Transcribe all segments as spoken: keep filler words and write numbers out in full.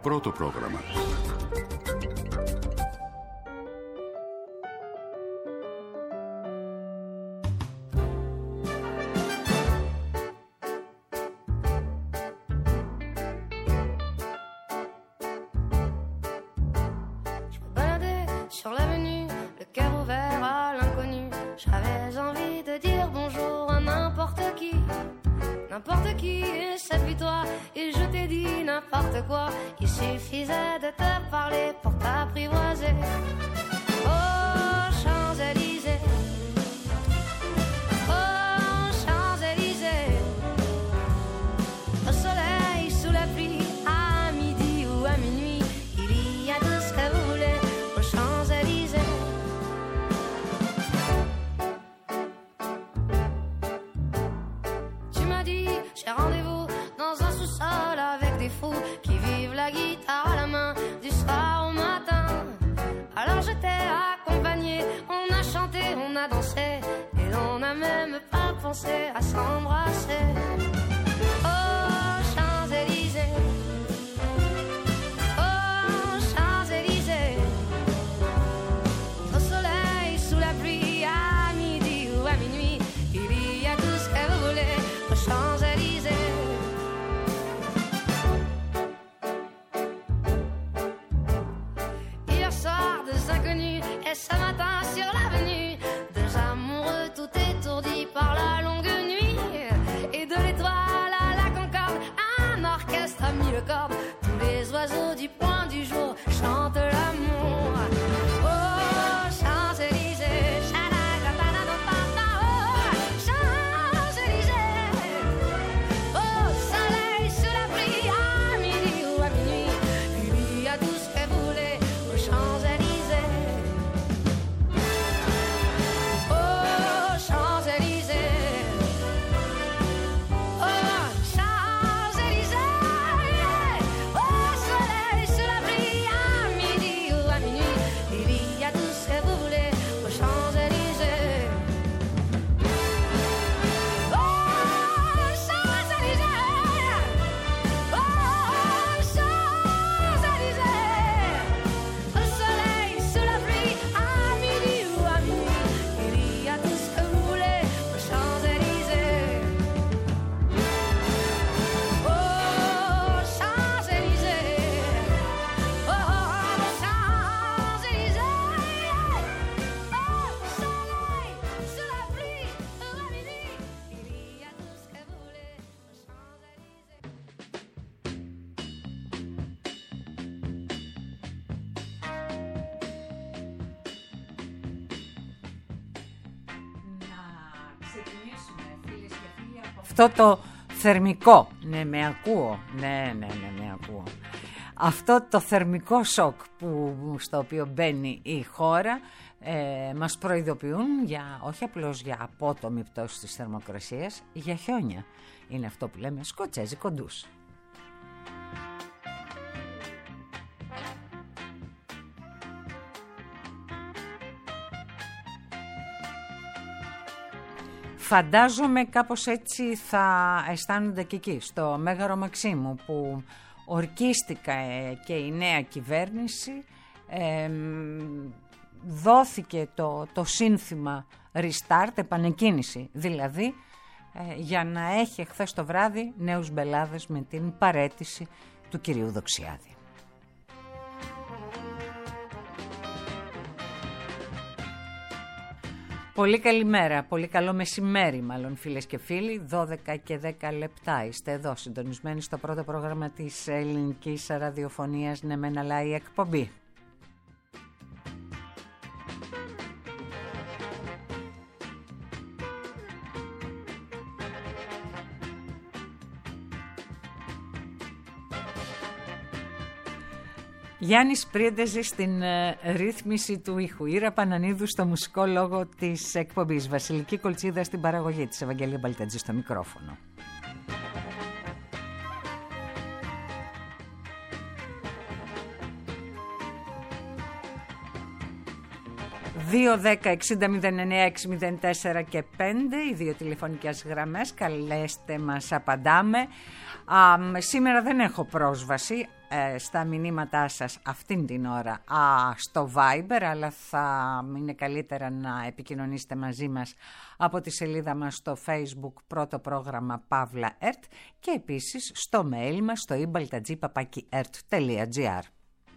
πρώτο πρόγραμμα. N'importe qui, c'est puis toi, et je t'ai dit n'importe quoi. Il suffisait de te parler pour t'apprivoiser. Oh, Champs-Élysées, oh, Champs-Élysées, au soleil, sous la pluie, à midi ou à minuit, il y a tout ce que vous voulez aux Champs-Élysées. Tu m'as dit, j'ai rendez-vous dans un sous-sol avec des fous qui vivent la guitare à la main du soir au matin. Alors je t'ai accompagné, on a chanté, on a dansé et on n'a même pas pensé à s'embrasser. Oh, Champs-Élysées, oh, Champs-Élysées, au soleil, sous la pluie, à midi ou à minuit, il y a tout ce que vous voulez aux Champs-Élysées. Hier soir, deux inconnus, et ce matin sur l'avenue, deux amoureux tout étourdis par la longue nuit. Et de l'étoile à la Concorde, un orchestre a mis le corde. Tous les oiseaux du point du jour chantent l'amour. Oh, Champs-Élysées, cha-la-la-la-la-la-la, oh, Champs-Élysées, au soleil, sous la pluie, à midi ou à minuit, il y a tout ce que vous voulez aux Champs-Élysées. Oh, Champs-Élysées, oh, Champs-Élysées, au soleil, sous la pluie, à midi ou à minuit, il y a tout ce que vous voulez aux Champs-Élysées. Oh, Champs-Élysées, oh, Champs-Élysées, au soleil, sous la pluie, à midi ou à minuit, il y a tout ce que vous voulez aux Champs-Élysées. Oh, Champs-Élysées, oh, Champs-Élysées, oh, soleil, sous la pluie, à midi, il y a tout ce que vous voulez aux Champs-Élysées. Να ξεκινήσουμε, φίλες και φίλοι, από αυτό το θερμικό. Ναι, με ακούω. Ναι, ναι, ναι, με ακούω. Αυτό το θερμικό σοκ που, στο οποίο μπαίνει η χώρα, ε, μας προειδοποιούν για, όχι απλώς για απότομη πτώση της θερμοκρασίας, για χιόνια. Είναι αυτό που λέμε σκοτσέζικο ντους. Φαντάζομαι κάπως έτσι θα αισθάνονται και εκεί, στο Μέγαρο Μαξίμου, που ορκίστηκα και η νέα κυβέρνηση, ε, δόθηκε το, το σύνθημα restart, επανεκκίνηση δηλαδή, ε, για να έχει χθες το βράδυ νέους μπελάδες με την παραίτηση του κυρίου Δοξιάδη. Πολύ καλημέρα, πολύ καλό μεσημέρι μάλλον φίλες και φίλοι, δώδεκα και δέκα λεπτά είστε εδώ συντονισμένοι στο πρώτο πρόγραμμα της ελληνικής ραδιοφωνίας, ναι μεν αλλά η εκπομπή. Γιάννης Πρίντεζη στην ε, ρύθμιση του ήχου, Ήρα Πανανίδου στο μουσικό λόγο της εκπομπής, Βασιλική Κολτσίδα στην παραγωγή της, Ευαγγελία Μπαλτέτζη στο μικρόφωνο. δύο δέκα εξήντα μηδέν εννέα έξι μηδέν τέσσερα και πέντε, οι δύο τηλεφωνικές γραμμές, καλέστε μας, απαντάμε. Α, σήμερα δεν έχω πρόσβαση, ε, στα μηνύματά σας αυτήν την ώρα α, στο Viber, αλλά θα είναι καλύτερα να επικοινωνήσετε μαζί μας από τη σελίδα μας στο Facebook, πρώτο πρόγραμμα Παύλα ΕΡΤ, και επίσης στο mail μας στο ibaltadji παπάκι ερτ τελεία τζι άρ.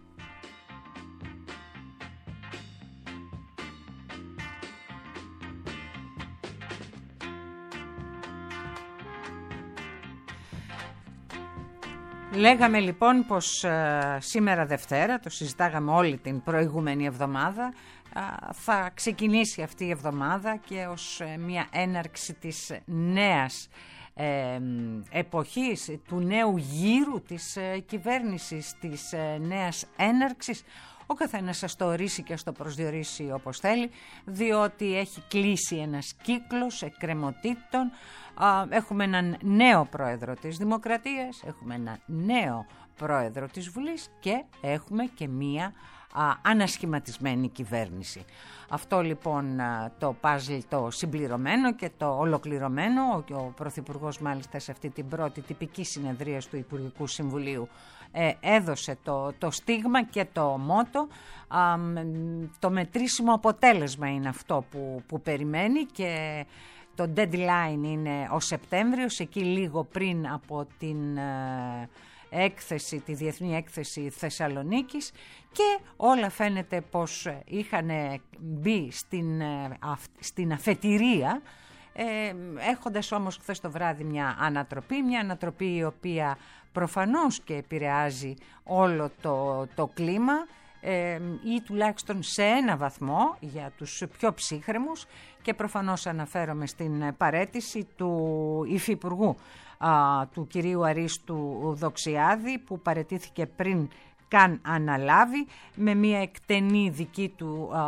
Λέγαμε λοιπόν πως ε, σήμερα Δευτέρα, το συζητάγαμε όλη την προηγούμενη εβδομάδα, ε, θα ξεκινήσει αυτή η εβδομάδα και ως ε, μια έναρξη της νέας ε, εποχής, του νέου γύρου της ε, κυβέρνησης, της ε, νέας έναρξης. Ο καθένας σας το ορίσει και στο προσδιορίσει όπως θέλει, διότι έχει κλείσει ένας κύκλος εκκρεμωτήτων. Έχουμε έναν νέο πρόεδρο της Δημοκρατίας, έχουμε έναν νέο πρόεδρο της Βουλής και έχουμε και μία α, ανασχηματισμένη κυβέρνηση. Αυτό λοιπόν το παζλ το συμπληρωμένο και το ολοκληρωμένο, ο, ο Πρωθυπουργός μάλιστα σε αυτή την πρώτη τυπική συνεδρία του Υπουργικού Συμβουλίου ε, έδωσε το, το στίγμα και το μότο. Α, το μετρήσιμο αποτέλεσμα είναι αυτό που, που περιμένει και το deadline είναι ο Σεπτέμβριος, εκεί λίγο πριν από την ε, έκθεση, τη Διεθνή Έκθεση Θεσσαλονίκης, και όλα φαίνεται πως είχαν μπει στην, στην αφετηρία, ε, έχοντας όμως χθες το βράδυ μια ανατροπή, μια ανατροπή η οποία προφανώς και επηρεάζει όλο το, το κλίμα, Ε, ή τουλάχιστον σε ένα βαθμό για τους πιο ψύχρεμους, και προφανώς αναφέρομαι στην παραίτηση του υφυπουργού α, του κυρίου Αρίστου Δοξιάδη, που παραιτήθηκε πριν καν αναλάβει, με μια εκτενή δική του α,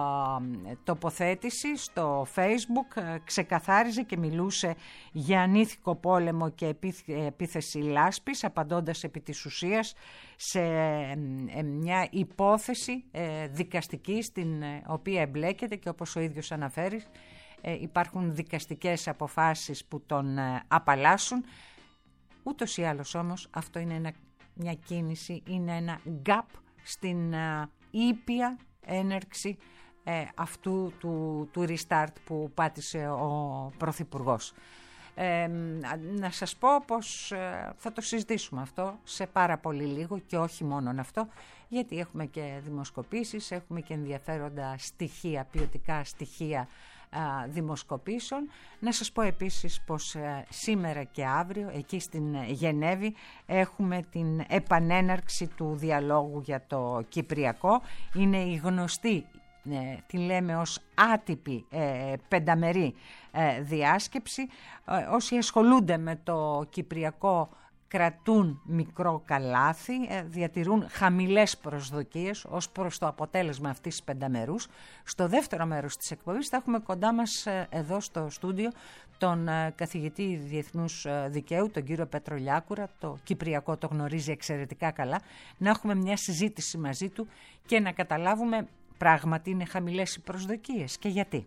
τοποθέτηση στο Facebook. Ξεκαθάριζε και μιλούσε για ανήθικο πόλεμο και επίθεση λάσπης, απαντώντας επί της ουσίας σε ε, μια υπόθεση ε, δικαστική στην ε, οποία εμπλέκεται, και όπως ο ίδιος αναφέρει ε, υπάρχουν δικαστικές αποφάσεις που τον ε, απαλλάσσουν. Ούτως ή άλλως όμως αυτό είναι ένα μια κίνηση, είναι ένα gap στην uh, ήπια έναρξη ε, αυτού του, του restart που πάτησε ο Πρωθυπουργός. Ε, να σας πω πως ε, θα το συζητήσουμε αυτό σε πάρα πολύ λίγο, και όχι μόνον αυτό, γιατί έχουμε και δημοσκοπήσεις, έχουμε και ενδιαφέροντα στοιχεία, ποιοτικά στοιχεία α, δημοσκοπήσεων. Να σας πω επίσης πως α, σήμερα και αύριο εκεί στην Γενέβη έχουμε την επανέναρξη του διαλόγου για το Κυπριακό. Είναι η γνωστή, ε, τη λέμε ως άτυπη ε, πενταμερή ε, διάσκεψη. Ε, όσοι ασχολούνται με το Κυπριακό κρατούν μικρό καλάθι, διατηρούν χαμηλές προσδοκίες ως προς το αποτέλεσμα αυτής της πενταμερούς. Στο δεύτερο μέρος της εκπομπής θα έχουμε κοντά μας εδώ στο στούντιο τον καθηγητή Διεθνούς Δικαίου, τον κύριο Πέτρο Λιάκουρα. Το Κυπριακό το γνωρίζει εξαιρετικά καλά. Να έχουμε μια συζήτηση μαζί του και να καταλάβουμε πράγματι είναι χαμηλές οι προσδοκίες και γιατί.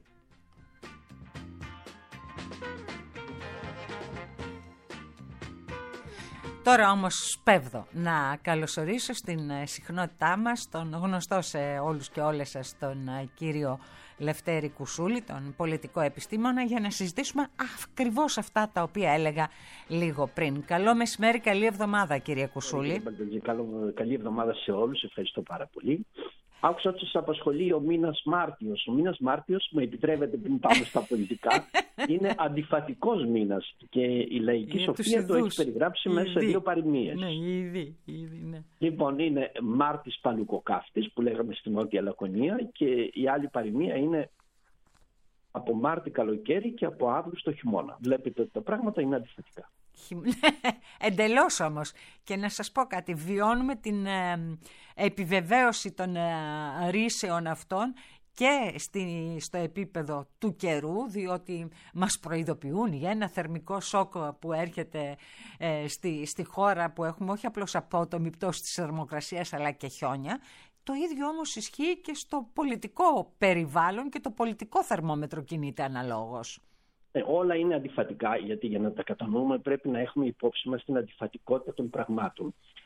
Τώρα όμως σπέβδω να καλωσορίσω στην συχνότητά μας τον γνωστό σε όλους και όλες σας τον κύριο Λευτέρη Κουσούλη, τον πολιτικό επιστήμονα, για να συζητήσουμε ακριβώς αυτά τα οποία έλεγα λίγο πριν. Καλό μεσημέρι, καλή εβδομάδα κύριε Κουσούλη. Καλή εβδομάδα σε όλους, ευχαριστώ πάρα πολύ. Άκουσα ότι σας απασχολεί ο μήνας Μάρτιος. Ο μήνας Μάρτιος, με επιτρέπετε πριν πάμε στα πολιτικά, είναι αντιφατικός μήνας και η λαϊκή σοφία το έχει περιγράψει μέσα σε δύο παροιμίες. Ναι, ήδη, ήδη, ναι. Λοιπόν, είναι Μάρτης Παλουκοκάφτης που λέγαμε στην Νότια Λακωνία, και η άλλη παροιμία είναι από Μάρτη καλοκαίρι και από Αύγουστο χειμώνα. Βλέπετε ότι τα πράγματα είναι αντιφατικά. Εντελώς όμως. Και να σας πω κάτι, βιώνουμε την ε, επιβεβαίωση των ε, ρήσεων αυτών και στη, στο επίπεδο του καιρού, διότι μας προειδοποιούν για ένα θερμικό σοκ που έρχεται ε, στη, στη χώρα που έχουμε όχι απλώς απότομη πτώση της θερμοκρασίας αλλά και χιόνια. Το ίδιο όμως ισχύει και στο πολιτικό περιβάλλον, και το πολιτικό θερμόμετρο κινείται αναλόγως. Ε, όλα είναι αντιφατικά, γιατί για να τα κατανοούμε πρέπει να έχουμε υπόψη μας την αντιφατικότητα των πραγμάτων.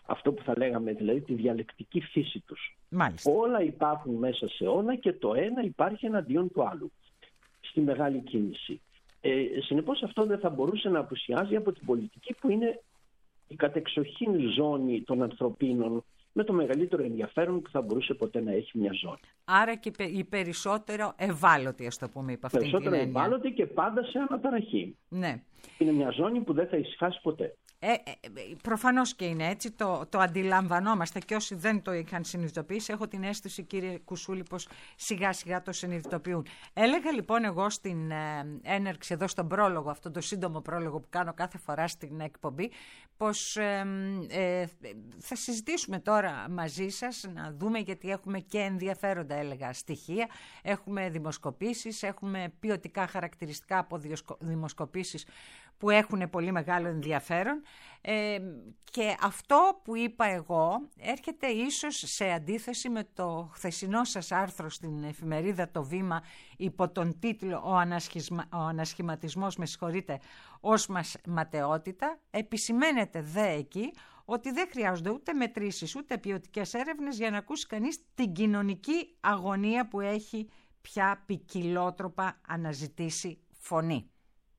αυτό που θα λέγαμε δηλαδή τη διαλεκτική φύση τους. Μάλιστα. Όλα υπάρχουν μέσα σε όλα και το ένα υπάρχει εναντίον του άλλου στη μεγάλη κίνηση. Ε, συνεπώς αυτό δεν θα μπορούσε να απουσιάζει από την πολιτική που είναι η κατεξοχήν ζώνη των ανθρωπίνων με το μεγαλύτερο ενδιαφέρον που θα μπορούσε ποτέ να έχει μια ζώνη. Άρα και η περισσότερο ευάλωτη, ας το πούμε, υπ' αυτήν την έννοια. Περισσότερο ευάλωτη και πάντα σε αναταραχή. Ναι. Είναι μια ζώνη που δεν θα ησυχάσει ποτέ. Ε, ε, προφανώς και είναι έτσι, το, το αντιλαμβανόμαστε και όσοι δεν το είχαν συνειδητοποιήσει, έχω την αίσθηση, κύριε Κουσούλη, πως σιγά σιγά το συνειδητοποιούν. Έλεγα λοιπόν εγώ στην ε, έναρξη εδώ στον πρόλογο, αυτό το σύντομο πρόλογο που κάνω κάθε φορά στην εκπομπή, πως ε, ε, θα συζητήσουμε τώρα μαζί σας, να δούμε, γιατί έχουμε και ενδιαφέροντα, έλεγα, στοιχεία, έχουμε δημοσκοπήσεις, έχουμε ποιοτικά χαρακτηριστικά από δημοσκοπήσεις που έχουν πολύ μεγάλο ενδιαφέρον, ε, και αυτό που είπα εγώ έρχεται ίσως σε αντίθεση με το χθεσινό σας άρθρο στην εφημερίδα Το Βήμα υπό τον τίτλο «Ο, ανασχισμα, ο ανασχηματισμός, με συγχωρείτε, ως μας ματαιότητα». Επισημαίνεται δε εκεί ότι δεν χρειάζονται ούτε μετρήσεις ούτε ποιοτικές έρευνες για να ακούσει κανείς την κοινωνική αγωνία που έχει πια ποικιλότροπα αναζητήσει φωνή.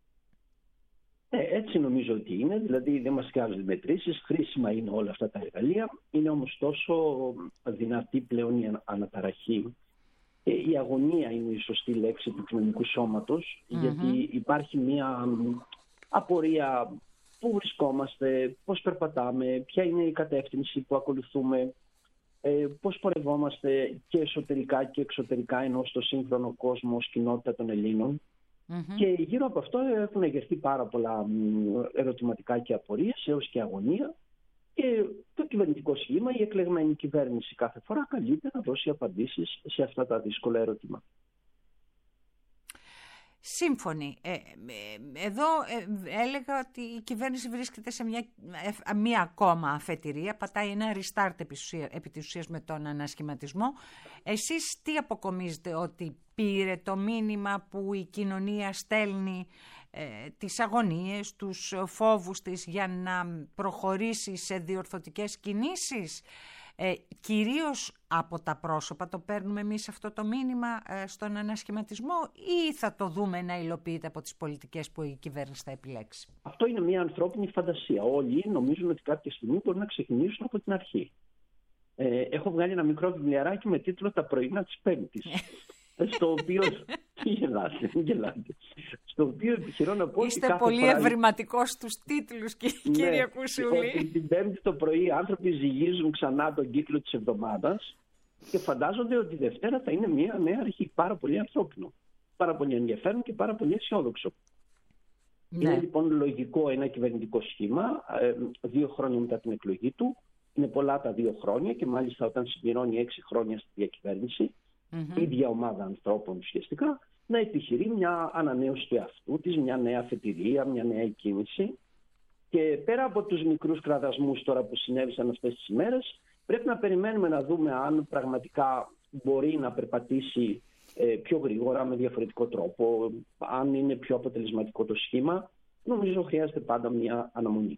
Ε, έτσι νομίζω ότι είναι, δηλαδή δεν μας χρειάζονται μετρήσεις, χρήσιμα είναι όλα αυτά τα εργαλεία, είναι όμως τόσο δυνατή πλέον η αναταραχή. Ε, η αγωνία είναι η σωστή λέξη του κοινωνικού σώματος, mm-hmm. γιατί υπάρχει μια απορία πού βρισκόμαστε, πώς περπατάμε, ποια είναι η κατεύθυνση που ακολουθούμε, ε, πώς πορευόμαστε και εσωτερικά και εξωτερικά ενώ στο σύγχρονο κόσμο ως κοινότητα των Ελλήνων. Mm-hmm. Και γύρω από αυτό έχουν εγερθεί πάρα πολλά ερωτηματικά και απορίες έως και αγωνία, και το κυβερνητικό σχήμα, η εκλεγμένη κυβέρνηση κάθε φορά καλείται να δώσει απαντήσεις σε αυτά τα δύσκολα ερωτήματα. Σύμφωνοι. Ε, εδώ ε, έλεγα ότι η κυβέρνηση βρίσκεται σε μια, ε, μια ακόμα αφετηρία, πατάει ένα restart επί της ουσίας με τον ανασχηματισμό. Εσείς τι αποκομίζετε, ότι πήρε το μήνυμα που η κοινωνία στέλνει, ε, τις αγωνίες, τους φόβους της για να προχωρήσει σε διορθωτικές κινήσεις? Ε, κυρίως από τα πρόσωπα το παίρνουμε εμείς αυτό το μήνυμα ε, στον ανασχηματισμό, ή θα το δούμε να υλοποιείται από τις πολιτικές που η κυβέρνηση θα επιλέξει? Αυτό είναι μια ανθρώπινη φαντασία. Όλοι νομίζουν ότι κάποια στιγμή μπορεί να ξεκινήσουν από την αρχή. Ε, έχω βγάλει ένα μικρό βιβλιαράκι με τίτλο «Τα πρωινά της Πέμπτης», στο οποίο... Γελάτε, γελάτε. Στο οποίο επιχειρώ να πω... Είστε πολύ φορά... ευρηματικός στους τίτλους, κύριε ναι, Κουσούλη. Την Πέμπτη το πρωί οι άνθρωποι ζυγίζουν ξανά τον κύκλο της εβδομάδας και φαντάζονται ότι η Δευτέρα θα είναι μια νέα αρχή. Πάρα πολύ ανθρώπινο, πάρα πολύ ενδιαφέρον και πάρα πολύ αισιόδοξο. Ναι. Είναι λοιπόν λογικό ένα κυβερνητικό σχήμα, δύο χρόνια μετά την εκλογή του. Είναι πολλά τα δύο χρόνια και μάλιστα όταν συμπληρώνει έξι χρόνια στη διακυβέρνηση, mm-hmm. η ίδια ομάδα ανθρώπων ουσιαστικά να επιχειρεί μια ανανέωση του εαυτού της, μια νέα αφετηρία, μια νέα κίνηση. Και πέρα από τους μικρούς κραδασμούς τώρα που συνέβησαν αυτές τις ημέρες, πρέπει να περιμένουμε να δούμε αν πραγματικά μπορεί να περπατήσει ε, πιο γρήγορα, με διαφορετικό τρόπο, αν είναι πιο αποτελεσματικό το σχήμα. Νομίζω χρειάζεται πάντα μια αναμονή.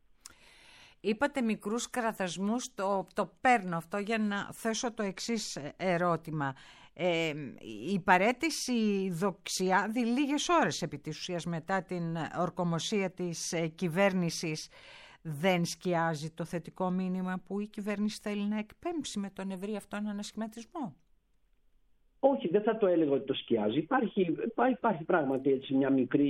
Είπατε μικρούς κραδασμούς, το, το παίρνω αυτό για να θέσω το εξής ερώτημα. Ε, η παραίτηση Δοξιάδη λίγες ώρες επί της ουσίας μετά την ορκομοσία της ε, κυβέρνησης δεν σκιάζει το θετικό μήνυμα που η κυβέρνηση θέλει να εκπέμψει με τον ευρύ αυτόν ανασχηματισμό? Όχι, δεν θα το έλεγα ότι το σκιάζει. Υπάρχει, υπάρχει πράγματι έτσι μια μικρή,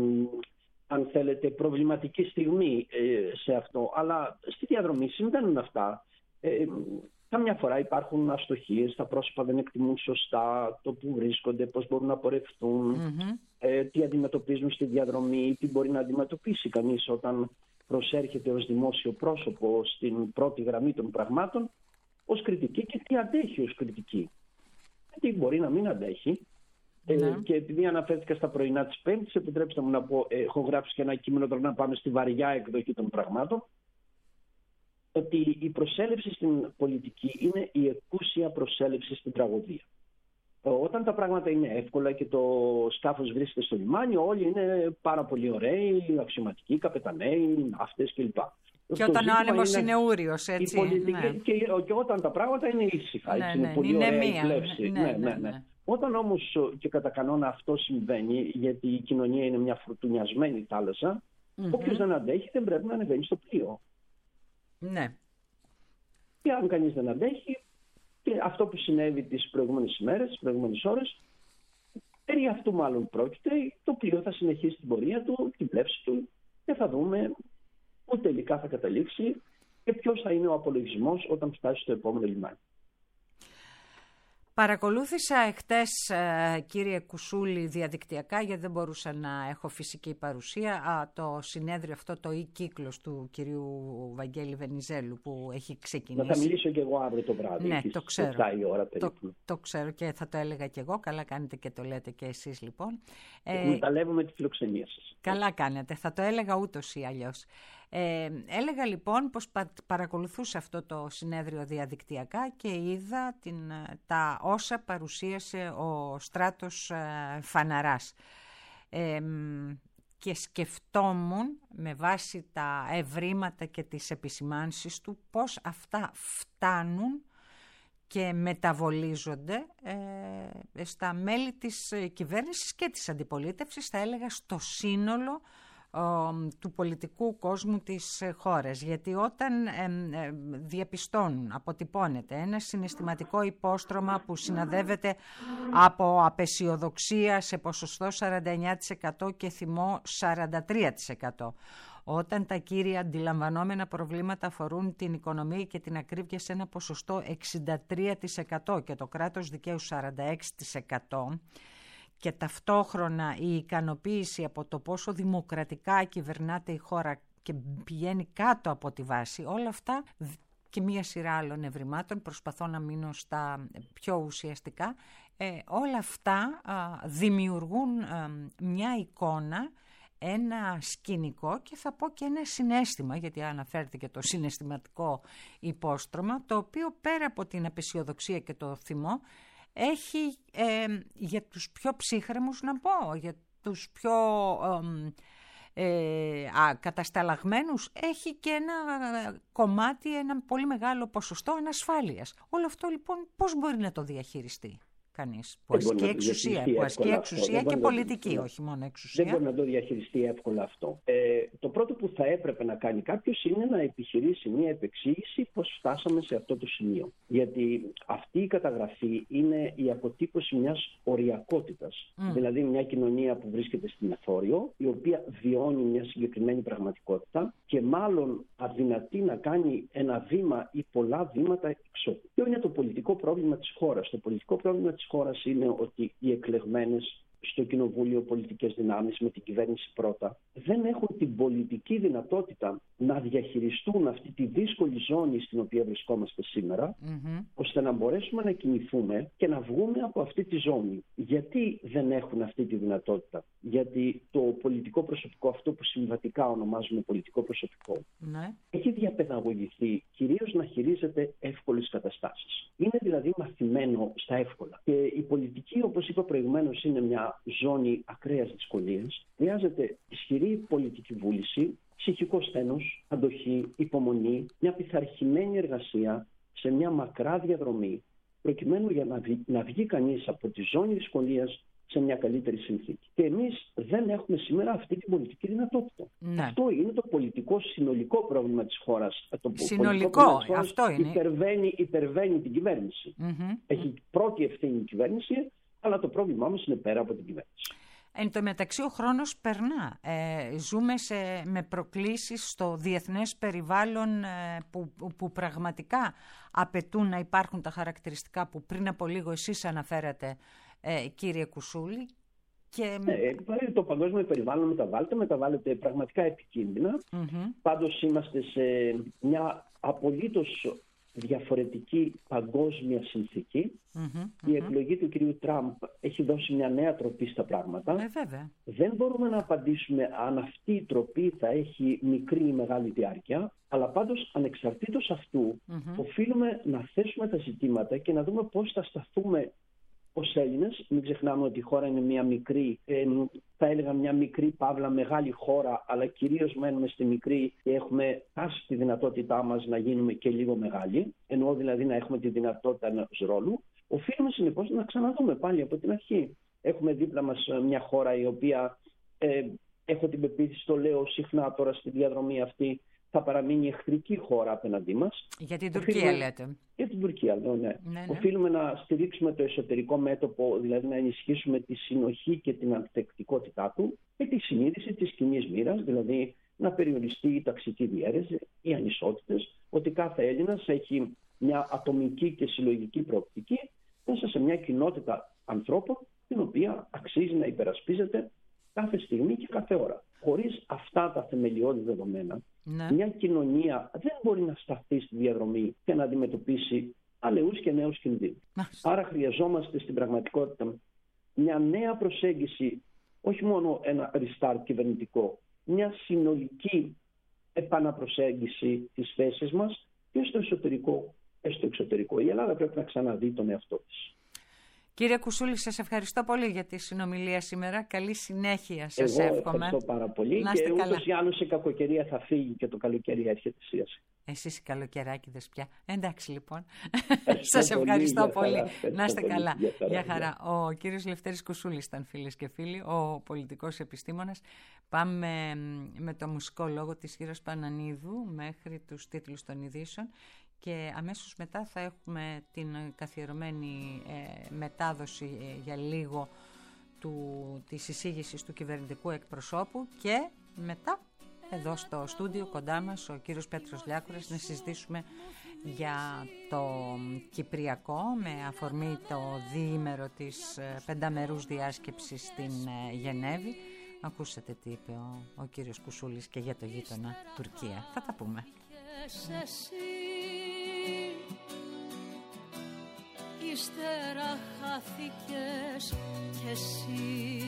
αν θέλετε, προβληματική στιγμή ε, σε αυτό. Αλλά στη διαδρομή συμβαίνουν αυτά. Ε, Καμιά φορά υπάρχουν αστοχίες, τα πρόσωπα δεν εκτιμούν σωστά το που βρίσκονται, πώς μπορούν να πορευτούν, mm-hmm. ε, τι αντιμετωπίζουν στη διαδρομή, τι μπορεί να αντιμετωπίσει κανείς όταν προσέρχεται ως δημόσιο πρόσωπο στην πρώτη γραμμή των πραγμάτων ως κριτική, και τι αντέχει ως κριτική. Τι μπορεί να μην αντέχει. Mm-hmm. Ε, και επειδή αναφέρθηκα στα πρωινά της Πέμπτης, επιτρέψτε μου να πω, ε, έχω γράψει και ένα κείμενο τώρα να πάμε στη βαριά εκδοχή των πραγμάτων, ότι η προσέλευση στην πολιτική είναι η εκούσια προσέλευση στην τραγωδία. Όταν τα πράγματα είναι εύκολα και το σκάφος βρίσκεται στο λιμάνι, όλοι είναι πάρα πολύ ωραίοι, αξιωματικοί, καπεταναίοι, ναύτες κλπ. Και όταν ο άνεμος είναι, είναι ούριος, έτσι. Πολιτική, ναι. και, και όταν τα πράγματα είναι ήσυχα, ναι, έτσι, ναι, είναι πολύ είναι ωραία μία. η πλεύση. Ναι, ναι, ναι, ναι, ναι. Όταν όμως και κατά κανόνα αυτό συμβαίνει, γιατί η κοινωνία είναι μια φουρτουνιασμένη θάλασσα, mm-hmm. όποιος δεν αντέχει δεν πρέπει να ανεβαίνει στο πλοίο. Ναι. Και αν κανείς δεν αντέχει, και αυτό που συνέβη τις προηγούμενες ημέρες, τις προηγούμενες ώρες, περί αυτού μάλλον πρόκειται, το πλοίο θα συνεχίσει την πορεία του, την πλεύση του και θα δούμε πού τελικά θα καταλήξει και ποιος θα είναι ο απολογισμός όταν φτάσει στο επόμενο λιμάνι. Παρακολούθησα εχθές, κύριε Κουσούλη, διαδικτυακά, γιατί δεν μπορούσα να έχω φυσική παρουσία, α, το συνέδριο αυτό, το e-κύκλος του κυρίου Βαγγέλη Βενιζέλου που έχει ξεκινήσει. Να θα μιλήσω και εγώ αύριο το βράδυ. Ναι, το ξέρω. Η ώρα το, το ξέρω και θα το έλεγα και εγώ. Καλά κάνετε και το λέτε και εσείς λοιπόν. Εκμεταλλεύομαι τη φιλοξενία σας. Καλά κάνετε. Θα το έλεγα ούτως ή αλλιώς. Ε, έλεγα λοιπόν πως πα, παρακολουθούσα αυτό το συνέδριο διαδικτυακά και είδα την, τα όσα παρουσίασε ο Στράτος ε, Φαναράς ε, και σκεφτόμουν με βάση τα ευρήματα και τις επισημάνσεις του πως αυτά φτάνουν και μεταβολίζονται ε, στα μέλη της κυβέρνησης και της αντιπολίτευσης, θα έλεγα στο σύνολο του πολιτικού κόσμου της χώρας, γιατί όταν ε, ε, διαπιστώνουν, αποτυπώνεται ένα συναισθηματικό υπόστρωμα που συναδεύεται από απεσιοδοξία σε ποσοστό σαράντα εννέα τοις εκατό και θυμό σαράντα τρία τοις εκατό, όταν τα κύρια αντιλαμβανόμενα προβλήματα αφορούν την οικονομία και την ακρίβεια σε ένα ποσοστό εξήντα τρία τοις εκατό και το κράτος δικαίου σαράντα έξι τοις εκατό, και ταυτόχρονα η ικανοποίηση από το πόσο δημοκρατικά κυβερνάται η χώρα και πηγαίνει κάτω από τη βάση, όλα αυτά και μία σειρά άλλων ευρημάτων, προσπαθώ να μείνω στα πιο ουσιαστικά, ε, όλα αυτά α, δημιουργούν α, μια εικόνα, ένα σκηνικό και θα πω και ένα συναίσθημα, γιατί αναφέρεται και το συναισθηματικό υπόστρωμα, το οποίο πέρα από την απεσιοδοξία και το θυμό, έχει ε, για τους πιο ψύχρεμους να πω, για τους πιο ε, ε, α, κατασταλαγμένους, έχει και ένα κομμάτι, ένα πολύ μεγάλο ποσοστό ανασφάλειας. Όλο αυτό λοιπόν πώς μπορεί να το διαχειριστεί κανείς που ασκεί εξουσία, που ασκεί εξουσία και πολιτική, το... όχι μόνο εξουσία. Δεν μπορεί να το διαχειριστεί εύκολα αυτό. Ε, το πρώτο που θα έπρεπε να κάνει κάποιος είναι να επιχειρήσει μια επεξήγηση πώς φτάσαμε σε αυτό το σημείο. Γιατί αυτή η καταγραφή είναι η αποτύπωση μιας οριακότητας. Mm. Δηλαδή μια κοινωνία που βρίσκεται στην εθόριο, η οποία βιώνει μια συγκεκριμένη πραγματικότητα και μάλλον αδυνατεί να κάνει ένα βήμα ή πολλά βήματα εξώ. Ποιο είναι το πολιτικό πρόβλημα της χώρας? Το πολιτικό πρόβλημα της χώρας είναι ότι οι εκλεγμένες στο κοινοβούλιο πολιτικές δυνάμεις με την κυβέρνηση πρώτα δεν έχουν την πολιτική δυνατότητα να διαχειριστούν αυτή τη δύσκολη ζώνη στην οποία βρισκόμαστε σήμερα, mm-hmm. ώστε να μπορέσουμε να κινηθούμε και να βγούμε από αυτή τη ζώνη. Γιατί δεν έχουν αυτή τη δυνατότητα? Γιατί το πολιτικό προσωπικό, αυτό που συμβατικά ονομάζουμε πολιτικό προσωπικό, mm-hmm. έχει διαπαιδαγωγηθεί κυρίως να χειρίζεται εύκολες καταστάσεις. Είναι δηλαδή μαθημένο στα εύκολα. Και η πολιτική, όπως είπα προηγουμένως, είναι μια ζώνη ακραίας δυσκολίας. Χρειάζεται ισχυρή πολιτική βούληση, ψυχικό σθένος, αντοχή, υπομονή, μια πειθαρχημένη εργασία σε μια μακρά διαδρομή, προκειμένου για να βγει, να βγει κανείς από τη ζώνη δυσκολίας σε μια καλύτερη συνθήκη. Και εμείς δεν έχουμε σήμερα αυτή την πολιτική δυνατότητα. Ναι. Αυτό είναι το πολιτικό συνολικό πρόβλημα της χώρας. Το συνολικό, της χώρας αυτό είναι. Υπερβαίνει, υπερβαίνει την κυβέρνηση. Mm-hmm. Έχει πρώτη ευθύνη η κυβέρνηση, αλλά το πρόβλημά μας είναι πέρα από την κυβέρνηση. Εν τω μεταξύ ο χρόνος περνά. Ε, ζούμε σε, με προκλήσεις στο διεθνές περιβάλλον ε, που, που πραγματικά απαιτούν να υπάρχουν τα χαρακτηριστικά που πριν από λίγο εσείς αναφέρατε, ε, κύριε Κουσούλη. Και... Ε, το παγκόσμιο περιβάλλον μεταβάλλεται, μεταβάλλεται πραγματικά επικίνδυνα. Mm-hmm. Πάντως είμαστε σε μια απολύτως διαφορετική παγκόσμια συνθήκη. Mm-hmm, η mm-hmm. εκλογή του κυρίου Τραμπ έχει δώσει μια νέα τροπή στα πράγματα. Ε, βέβαια. Δεν μπορούμε να απαντήσουμε αν αυτή η τροπή θα έχει μικρή ή μεγάλη διάρκεια, αλλά πάντως ανεξαρτήτως αυτού mm-hmm. οφείλουμε να θέσουμε τα ζητήματα και να δούμε πώς θα σταθούμε ως Έλληνες. Μην ξεχνάμε ότι η χώρα είναι μια μικρή, ε, θα έλεγα μια μικρή παύλα μεγάλη χώρα, αλλά κυρίως μένουμε στη μικρή και έχουμε χάσει τη δυνατότητά μας να γίνουμε και λίγο μεγάλοι, εννοώ δηλαδή να έχουμε τη δυνατότητα ενός ρόλου. Οφείλουμε συνεπώς να ξαναδούμε πάλι από την αρχή. Έχουμε δίπλα μας μια χώρα η οποία, ε, έχω την πεποίθηση, το λέω συχνά τώρα στη διαδρομή αυτή, θα παραμείνει εχθρική χώρα απέναντί μας. Για την Τουρκία Οφείλουμε... λέτε. Για την Τουρκία, ναι, ναι. ναι, ναι. Οφείλουμε να στηρίξουμε το εσωτερικό μέτωπο, δηλαδή να ενισχύσουμε τη συνοχή και την ανθεκτικότητά του και τη συνείδηση της κοινής μοίρας, δηλαδή να περιοριστεί η ταξική διαίρεση, οι ανισότητες, ότι κάθε Έλληνας έχει μια ατομική και συλλογική προοπτική μέσα σε μια κοινότητα ανθρώπων την οποία αξίζει να υπερασπίζεται κάθε στιγμή και κάθε ώρα. Χωρίς αυτά τα θεμελιώδη δεδομένα, ναι. μια κοινωνία δεν μπορεί να σταθεί στη διαδρομή και να αντιμετωπίσει αλεούς και νέους κινδύνους. Άρα χρειαζόμαστε στην πραγματικότητα μια νέα προσέγγιση, όχι μόνο ένα restart κυβερνητικό, μια συνολική επαναπροσέγγιση της θέσης μας και στο εσωτερικό και στο εξωτερικό. Η Ελλάδα πρέπει να ξαναδεί τον εαυτό της. Κύριε Κουσούλη, σας ευχαριστώ πολύ για τη συνομιλία σήμερα. Καλή συνέχεια σας Εγώ εύχομαι. Ευχαριστώ πάρα πολύ να και καλά. ούτως ή άλλως η κακοκαιρία θα φύγει και το καλοκαίρι έρχεται σιγά. Εσείς οι καλοκαιράκηδες πια. Εντάξει λοιπόν. Σας ευχαριστώ πολύ. πολύ. Να είστε πολύ. καλά. Για χαρά. Για χαρά. Ο κύριος Λευτέρης Κουσούλης ήταν, φίλες και φίλοι, ο πολιτικός επιστήμονας. Πάμε με το μουσικό λόγο της Χήρος Πανανίδου μέχρι τους τίτλους των ειδήσεων. Και αμέσως μετά θα έχουμε την καθιερωμένη ε, μετάδοση ε, για λίγο του, της εισήγησης του κυβερνητικού εκπροσώπου και μετά εδώ στο στούντιο κοντά μας ο κύριος Πέτρος Λιάκουρας να συζητήσουμε για το Κυπριακό με αφορμή το διήμερο της ε, πενταμερούς διάσκεψης στην ε, Γενέβη. Ακούσατε τι είπε ο, ο κύριος Κουσούλης και για το γείτονα Τουρκία. Θα τα πούμε. Ύστερα χάθηκες κι εσύ.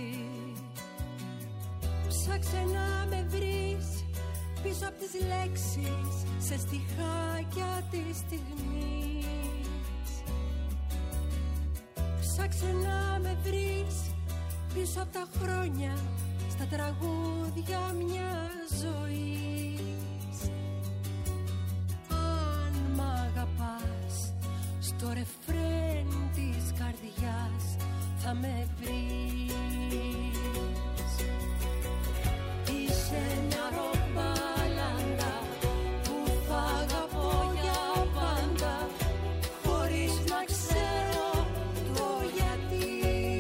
Ψάξε να με βρεις πίσω απ' τις λέξεις, σε στιχάκια της στιγμής. Ψάξε να με βρεις πίσω απ' τα χρόνια, στα τραγούδια μια ζωής. Αν μ' αγαπάς, στο ρεφρέν της καρδιάς θα με βρεις. Είσαι μια ροκμπαλάντα που θα αγαπώ για πάντα, χωρίς να ξέρω το γιατί.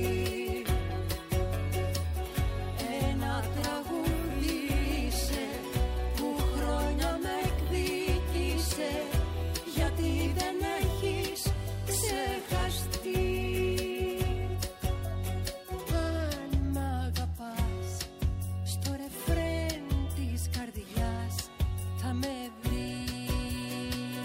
Ένα τραγούδι είσαι που χρόνια με εκδίκησε, γιατί δεν έχεις ξεχαστεί. Αν μ' αγαπάς, στο ρεφρέν της καρδιάς θα με βρεις.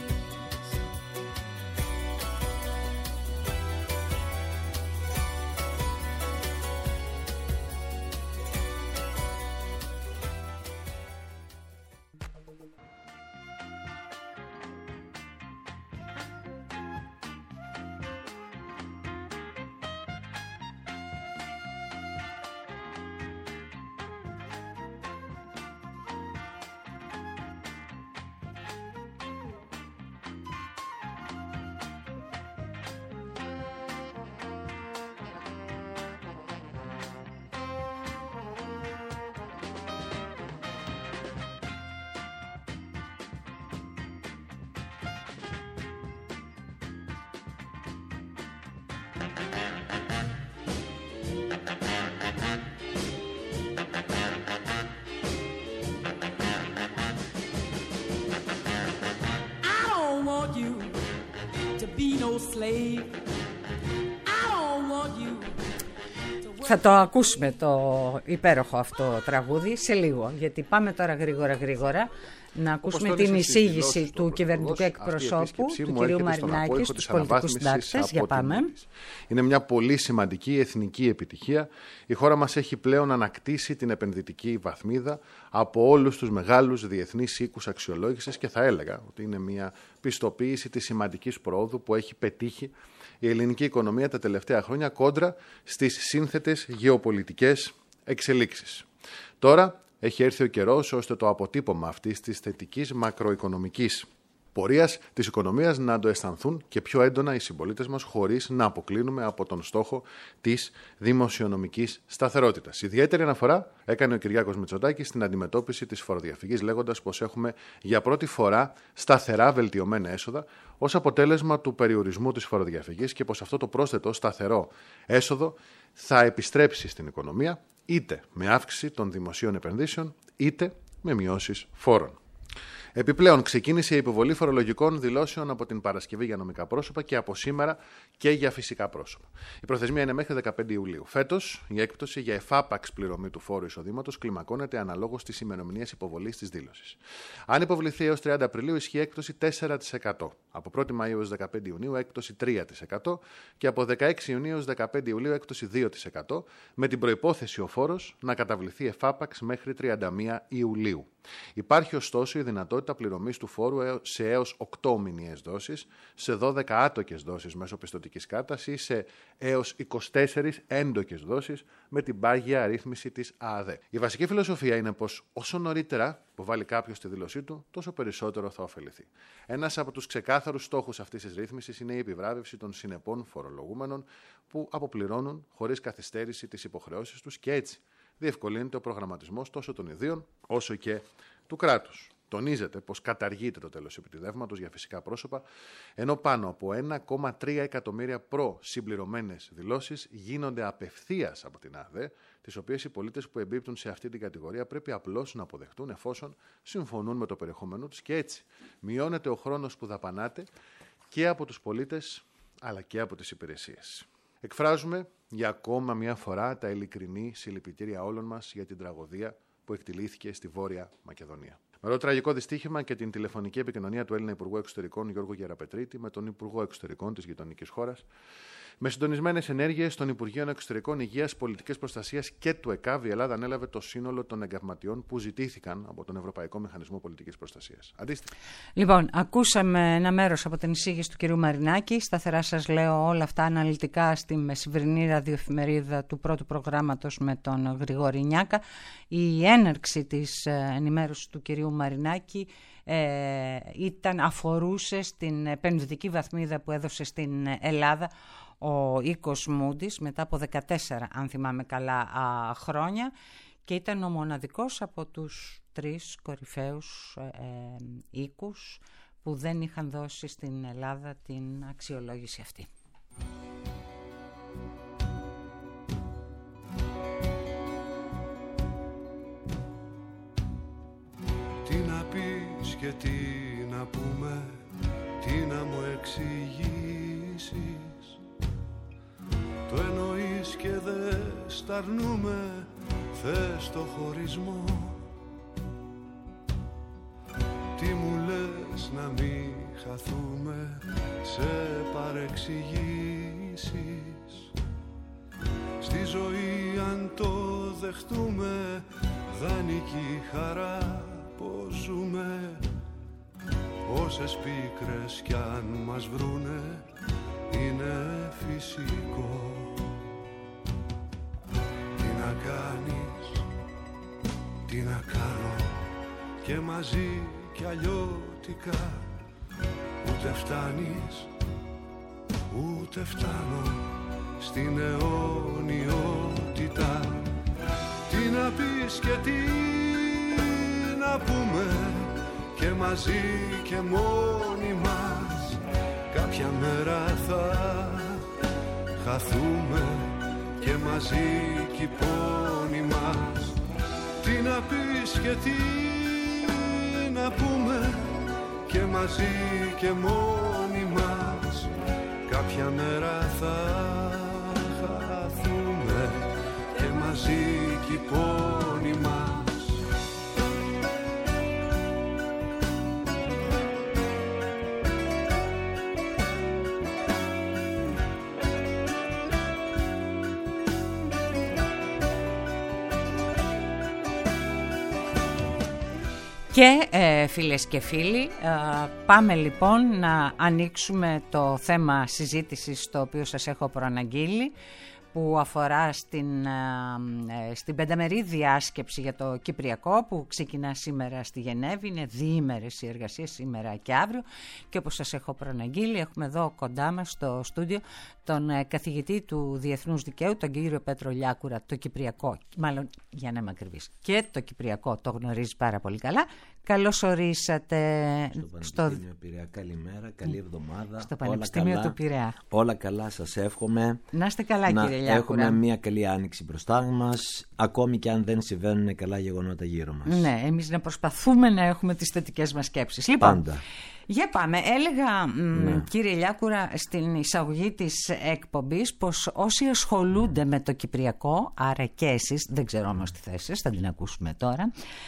Θα το ακούσουμε το υπέροχο αυτό τραγούδι σε λίγο, γιατί πάμε τώρα γρήγορα γρήγορα Να ακούσουμε την εισήγηση του κυβερνητικού εκπροσώπου, του κυρίου Μαρινάκη, στους πολιτικούς συντάκτες. Για πάμε. Είναι μια πολύ σημαντική εθνική επιτυχία. Η χώρα μας έχει πλέον ανακτήσει την επενδυτική βαθμίδα από όλους τους μεγάλους διεθνείς οίκους αξιολόγησης και θα έλεγα ότι είναι μια πιστοποίηση της σημαντικής προόδου που έχει πετύχει η ελληνική οικονομία τα τελευταία χρόνια κόντρα στις σύνθετες γεωπολιτικές εξελίξεις. Τώρα έχει έρθει ο καιρός ώστε το αποτύπωμα αυτής της θετικής μακροοικονομικής πορείας της οικονομίας να το αισθανθούν και πιο έντονα οι συμπολίτες μας, χωρίς να αποκλίνουμε από τον στόχο της δημοσιονομικής σταθερότητας. Ιδιαίτερη αναφορά έκανε ο Κυριάκος Μητσοτάκης στην αντιμετώπιση της φοροδιαφυγής, λέγοντας πως έχουμε για πρώτη φορά σταθερά βελτιωμένα έσοδα ως αποτέλεσμα του περιορισμού της φοροδιαφυγής και πως αυτό το πρόσθετο σταθερό έσοδο θα επιστρέψει στην οικονομία είτε με αύξηση των δημοσίων επενδύσεων είτε με μειώσεις φόρων. Επιπλέον, ξεκίνησε η υποβολή φορολογικών δηλώσεων από την Παρασκευή για νομικά πρόσωπα και από σήμερα και για φυσικά πρόσωπα. Η προθεσμία είναι μέχρι δεκαπέντε Ιουλίου. Φέτος, η έκπτωση για εφάπαξ πληρωμή του φόρου εισοδήματος κλιμακώνεται αναλόγως της ημερομηνίας υποβολής της δήλωσης. Αν υποβληθεί έως τριάντα Απριλίου, ισχύει έκπτωση τέσσερα τοις εκατό. Από πρώτη Μαΐου έως δεκαπέντε Ιουνίου, έκπτωση τρία τοις εκατό και από δεκαέξι Ιουνίου έως δεκαπέντε Ιουλίου, έκπτωση δύο τοις εκατό, με την προϋπόθεση ο φόρος να καταβληθεί εφάπαξ μέχρι τριάντα μία Ιουλίου. Υπάρχει ωστόσο η δυνατότητα πληρωμής του φόρου σε έως οκτώ μηνιαίες δόσεις, σε δώδεκα άτοκες δόσεις μέσω πιστωτικής κάρτας ή σε έως είκοσι τέσσερις έντοκες δόσεις με την πάγια ρύθμιση της ΑΑΔΕ. Η βασική φιλοσοφία είναι πως όσο νωρίτερα υποβάλει κάποιος τη δήλωσή του, τόσο περισσότερο θα ωφεληθεί. Ένας από τους ξεκάθαρους στόχους αυτής της ρύθμισης είναι η επιβράβευση των συνεπών φορολογούμενων που αποπληρώνουν χωρίς καθυστέρηση τις υποχρεώσεις τους και έτσι διευκολύνεται ο προγραμματισμός τόσο των ιδίων όσο και του κράτους. Τονίζεται πως καταργείται το τέλος επιτιδεύματος για φυσικά πρόσωπα, ενώ πάνω από ένα κόμμα τρία εκατομμύρια προ-συμπληρωμένες δηλώσεις γίνονται απευθείας από την ΑΔΕ, τις οποίες οι πολίτες που εμπίπτουν σε αυτή την κατηγορία πρέπει απλώς να αποδεχτούν εφόσον συμφωνούν με το περιεχόμενο τους και έτσι μειώνεται ο χρόνος που δαπανάται και από τους πολίτες αλλά και από τις υπηρεσίες. Εκφράζουμε για ακόμα μια φορά τα ειλικρινή συλληπιτήρια όλων μας για την τραγωδία που εκτυλίθηκε στη Βόρεια Μακεδονία. Με το τραγικό δυστύχημα και την τηλεφωνική επικοινωνία του Έλληνα Υπουργού Εξωτερικών Γιώργου Γεραπετρίτη με τον Υπουργό Εξωτερικών της γειτονικής χώρας, με συντονισμένες ενέργειες των Υπουργείων Εξωτερικών Υγείας, Πολιτικής Προστασίας και του ΕΚΑΒ, η Ελλάδα ανέλαβε το σύνολο των εγκαυματιών που ζητήθηκαν από τον Ευρωπαϊκό Μηχανισμό Πολιτικής Προστασίας. Αντίστοιχα. Λοιπόν, ακούσαμε ένα μέρος από την εισήγηση του κυρίου Μαρινάκη. Σταθερά σας λέω όλα αυτά αναλυτικά στη μεσημβρινή ραδιοεφημερίδα του πρώτου προγράμματος με τον Γρηγόρη Νιάκα. Η έναρξη της ενημέρωσης του κυρίου Μαρινάκη ε, ήταν, αφορούσε στην επενδυτική βαθμίδα που έδωσε στην Ελλάδα ο οίκος Moody's μετά από δεκατέσσερα, αν θυμάμαι καλά, α, χρόνια και ήταν ο μοναδικός από τους τρεις κορυφαίους ε, ε, οίκους που δεν είχαν δώσει στην Ελλάδα την αξιολόγηση αυτή. Τι να πεις και τι να πούμε, τι να μου εξηγήσεις. Το εννοείς και δε σταρνούμε, θες το χωρισμό. Τι μου λες να μην χαθούμε σε παρεξηγήσεις. Στη ζωή αν το δεχτούμε, δανεική χαρά πως ζούμε. Όσες πίκρες κι αν μας βρούνε, είναι φυσικό. Τι να κάνεις, τι να κάνω, και μαζί κι αλλιώτικα. Ούτε φτάνεις, ούτε φτάνω στην αιώνιότητα. Τι να πεις και τι να πούμε, και μαζί και μόνοι μας. Κάποια μέρα θα χαθούμε και μαζί κι οι πόνοι μας. Τι να πεις και τι να πούμε, και μαζί και μόνοι μας. Κάποια μέρα θα χαθούμε και μαζί κι οι πόνοι μας. Και ε, φίλες και φίλοι, ε, πάμε λοιπόν να ανοίξουμε το θέμα συζήτησης το οποίο σας έχω προαναγγείλει, που αφορά στην, ε, στην πενταμερή διάσκεψη για το Κυπριακό που ξεκινά σήμερα στη Γενέβη. Είναι διήμερες οι εργασίες, σήμερα και αύριο, και όπως σας έχω προαναγγείλει έχουμε εδώ κοντά μας στο στούντιο τον ε, καθηγητή του Διεθνούς Δικαίου, τον κύριο Πέτρο Λιάκουρα. Το Κυπριακό, μάλλον για να είμαι ακριβής, και το Κυπριακό το γνωρίζει πάρα πολύ καλά. Καλώς ορίσατε στο Πανεπιστήμιο στο... Πειραιά. Καλημέρα, καλή εβδομάδα. Στο Πανεπιστήμιο του Πειραιά. Όλα καλά, σας εύχομαι. Να είστε καλά, να κύριε Λιάκουρα. Έχουμε μια καλή άνοιξη μπροστά μας, ακόμη και αν δεν συμβαίνουν καλά γεγονότα γύρω μας. Ναι, εμείς να προσπαθούμε να έχουμε τις θετικές μας σκέψεις. Λοιπόν, πάντα. Για πάμε. Έλεγα, Ναι. κύριε Λιάκουρα, στην εισαγωγή της εκπομπής πως όσοι ασχολούνται με το Κυπριακό, άρα και εσείς, δεν ξέρω όμως τι θέσεις, θα την ακούσουμε τώρα,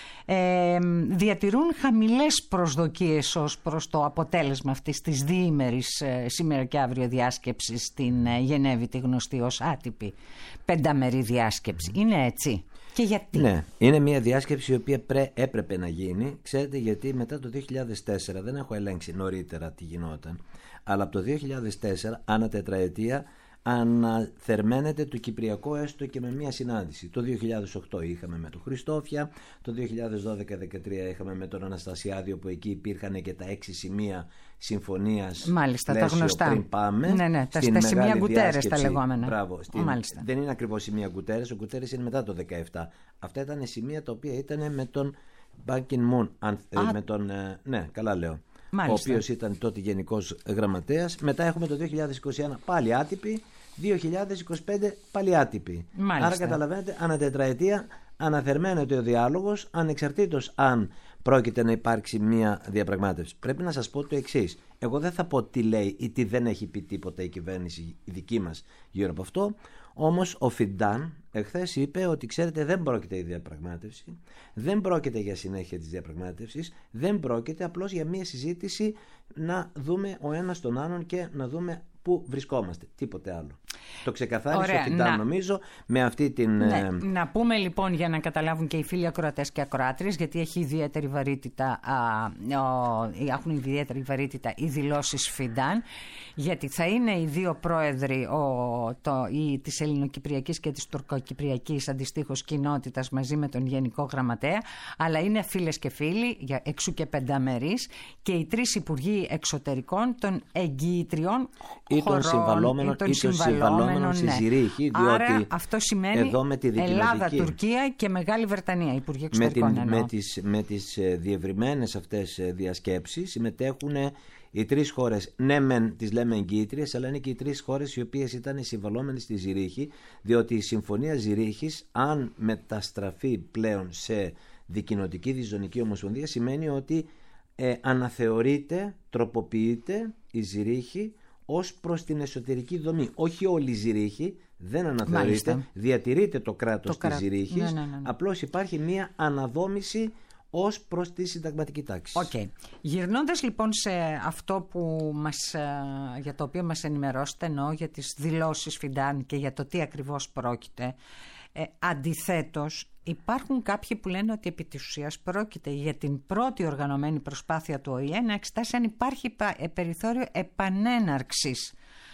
ε, διατηρούν χαμηλές προσδοκίες ως προς το αποτέλεσμα αυτής της διήμερης ε, σήμερα και αύριο διάσκεψης στην ε, Γενέβη, τη γνωστή ως άτυπη πενταμερή διάσκεψη. Είναι έτσι? Και γιατί? Ναι, είναι μια διάσκεψη η οποία πρέ, έπρεπε να γίνει. Ξέρετε γιατί? Μετά το δύο χιλιάδες τέσσερα, δεν έχω ελέγξει νωρίτερα τι γινόταν, αλλά από το δύο χιλιάδες τέσσερα ανά τετραετία αναθερμαίνεται το Κυπριακό έστω και με μια συνάντηση. Το δύο χιλιάδες οκτώ είχαμε με τον Χριστόφια, το δύο χιλιάδες δώδεκα δεκατρία είχαμε με τον Αναστασιάδη, που εκεί υπήρχαν και τα έξι σημεία συμφωνίας. Μάλιστα, τα γνωστά. Πριν πάμε. Ναι, ναι, τα, τα σημεία Γκουτέρες τα λεγόμενα. Μπράβο, στην, Μάλιστα. δεν είναι ακριβώς σημεία Γκουτέρες, ο Γκουτέρες είναι μετά το δεκαεπτά. Αυτά ήταν σημεία τα οποία ήταν με τον Ban Ki-moon, με τον, ναι, καλά λέω. Μάλιστα. Ο οποίος ήταν τότε γενικός γραμματέας. Μετά έχουμε το δύο χιλιάδες είκοσι ένα πάλι άτυπη, δύο χιλιάδες είκοσι πέντε πάλι άτυπη. Μάλιστα. Άρα καταλαβαίνετε, ανά τετραετία αναθερμαίνεται ο διάλογος, ανεξαρτήτως αν πρόκειται να υπάρξει μια διαπραγμάτευση. Πρέπει να σας πω το εξής. Εγώ δεν θα πω τι λέει ή τι δεν έχει πει τίποτα η κυβέρνηση η δική μας γύρω από αυτό. Όμως ο Φιντάν εχθές είπε ότι, ξέρετε, δεν πρόκειται για διαπραγμάτευση, δεν πρόκειται για συνέχεια της διαπραγμάτευσης, δεν πρόκειται απλώς για μια συζήτηση να δούμε ο ένας τον άλλον και να δούμε πού βρισκόμαστε. Τίποτε άλλο. Το ξεκαθάρισε ο Φιντάν, να... νομίζω, με αυτή την... Ναι, να πούμε λοιπόν, για να καταλάβουν και οι φίλοι ακροατές και ακροάτριες, γιατί έχει ιδιαίτερη βαρύτητα, α, ο, έχουν ιδιαίτερη βαρύτητα οι δηλώσεις Φιντάν, γιατί θα είναι οι δύο πρόεδροι ο, το, η, της ελληνοκυπριακής και της τουρκοκυπριακής αντιστοίχως κοινότητας μαζί με τον Γενικό Γραμματέα, αλλά είναι φίλες και φίλοι, εξού και πενταμερείς, και οι τρεις υπουργοί εξωτερικών των εγγυητριών ή των συμβαλόμενων ή των συμβαλόμενων στη Ζηρίχη, διότι άρα αυτό σημαίνει εδώ με τη Ελλάδα, Τουρκία και Μεγάλη Βρετανία, υπουργοί εξωτερικών. Με, την, με, τις, με τις διευρυμένες αυτές διασκέψεις συμμετέχουν οι τρεις χώρες. Ναι, μεν τις λέμε εγκύτριες, αλλά είναι και οι τρεις χώρες οι οποίες ήταν συμβαλόμενες στη Ζηρίχη, διότι η Συμφωνία Ζηρίχης, αν μεταστραφεί πλέον σε δικοινοτική διζωνική ομοσπονδία, σημαίνει ότι ε, αναθεωρείται, τροποποιείται η Ζηρίχη ως προς την εσωτερική δομή. Όχι όλη η Ζηρίχη, δεν αναθεωρείται, μάλιστα, διατηρείται το κράτος το της Ζηρίχης, ναι, ναι, ναι. Απλώς υπάρχει μία αναδόμηση ως προς τη συνταγματική τάξη. Okay. Γυρνώντας λοιπόν σε αυτό που μας, για το οποίο μας ενημερώσετε, εννοώ για τις δηλώσεις Φιντάν και για το τι ακριβώς πρόκειται, ε, αντιθέτως υπάρχουν κάποιοι που λένε ότι επί της ουσίας πρόκειται για την πρώτη οργανωμένη προσπάθεια του Ο Η Ε να εξετάσει αν υπάρχει περιθώριο επανέναρξης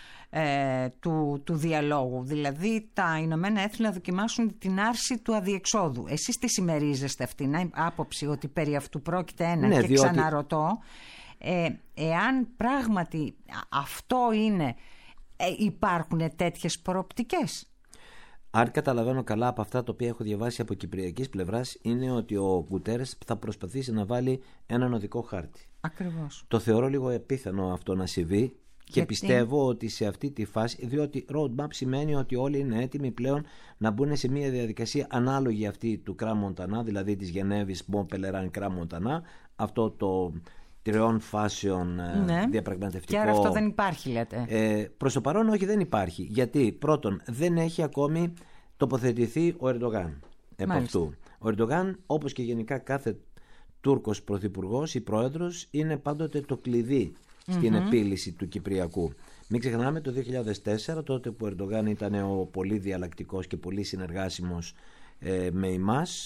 ε, του, του διαλόγου. Δηλαδή τα Ηνωμένα Έθνη να δοκιμάσουν την άρση του αδιεξόδου. Εσείς τι συμμερίζεστε αυτήν την άποψη ότι περί αυτού πρόκειται? Ένα, ναι, και διότι... ξαναρωτώ, ε, εάν πράγματι αυτό είναι, ε, υπάρχουν τέτοιες προοπτικές? Αν καταλαβαίνω καλά από αυτά τα οποία έχω διαβάσει από κυπριακής πλευράς, είναι ότι ο Γκουτέρες θα προσπαθήσει να βάλει έναν οδικό χάρτη. Ακριβώς. Το θεωρώ λίγο επίθανο αυτό να συμβεί και γιατί? Πιστεύω ότι σε αυτή τη φάση, διότι roadmap σημαίνει ότι όλοι είναι έτοιμοι πλέον να μπουν σε μια διαδικασία ανάλογη αυτή του Κρά Μοντανά, δηλαδή της Γενέβης Μπον Πελεράν Κρά Μοντανά, αυτό το τριών φάσεων, ναι, διαπραγματευτικό. Και άρα αυτό δεν υπάρχει, λέτε? Ε, προς το παρόν όχι, δεν υπάρχει. Γιατί πρώτον δεν έχει ακόμη τοποθετηθεί ο Ερντογάν επ' αυτού. Ο Ερντογάν, όπως και γενικά κάθε Τούρκος πρωθυπουργός ή πρόεδρος, είναι πάντοτε το κλειδί στην mm-hmm. επίλυση του Κυπριακού. Μην ξεχνάμε το δύο χιλιάδες τέσσερα, τότε που ο Ερντογάν ήταν ο πολύ διαλλακτικός και πολύ συνεργάσιμος ε, με εμάς,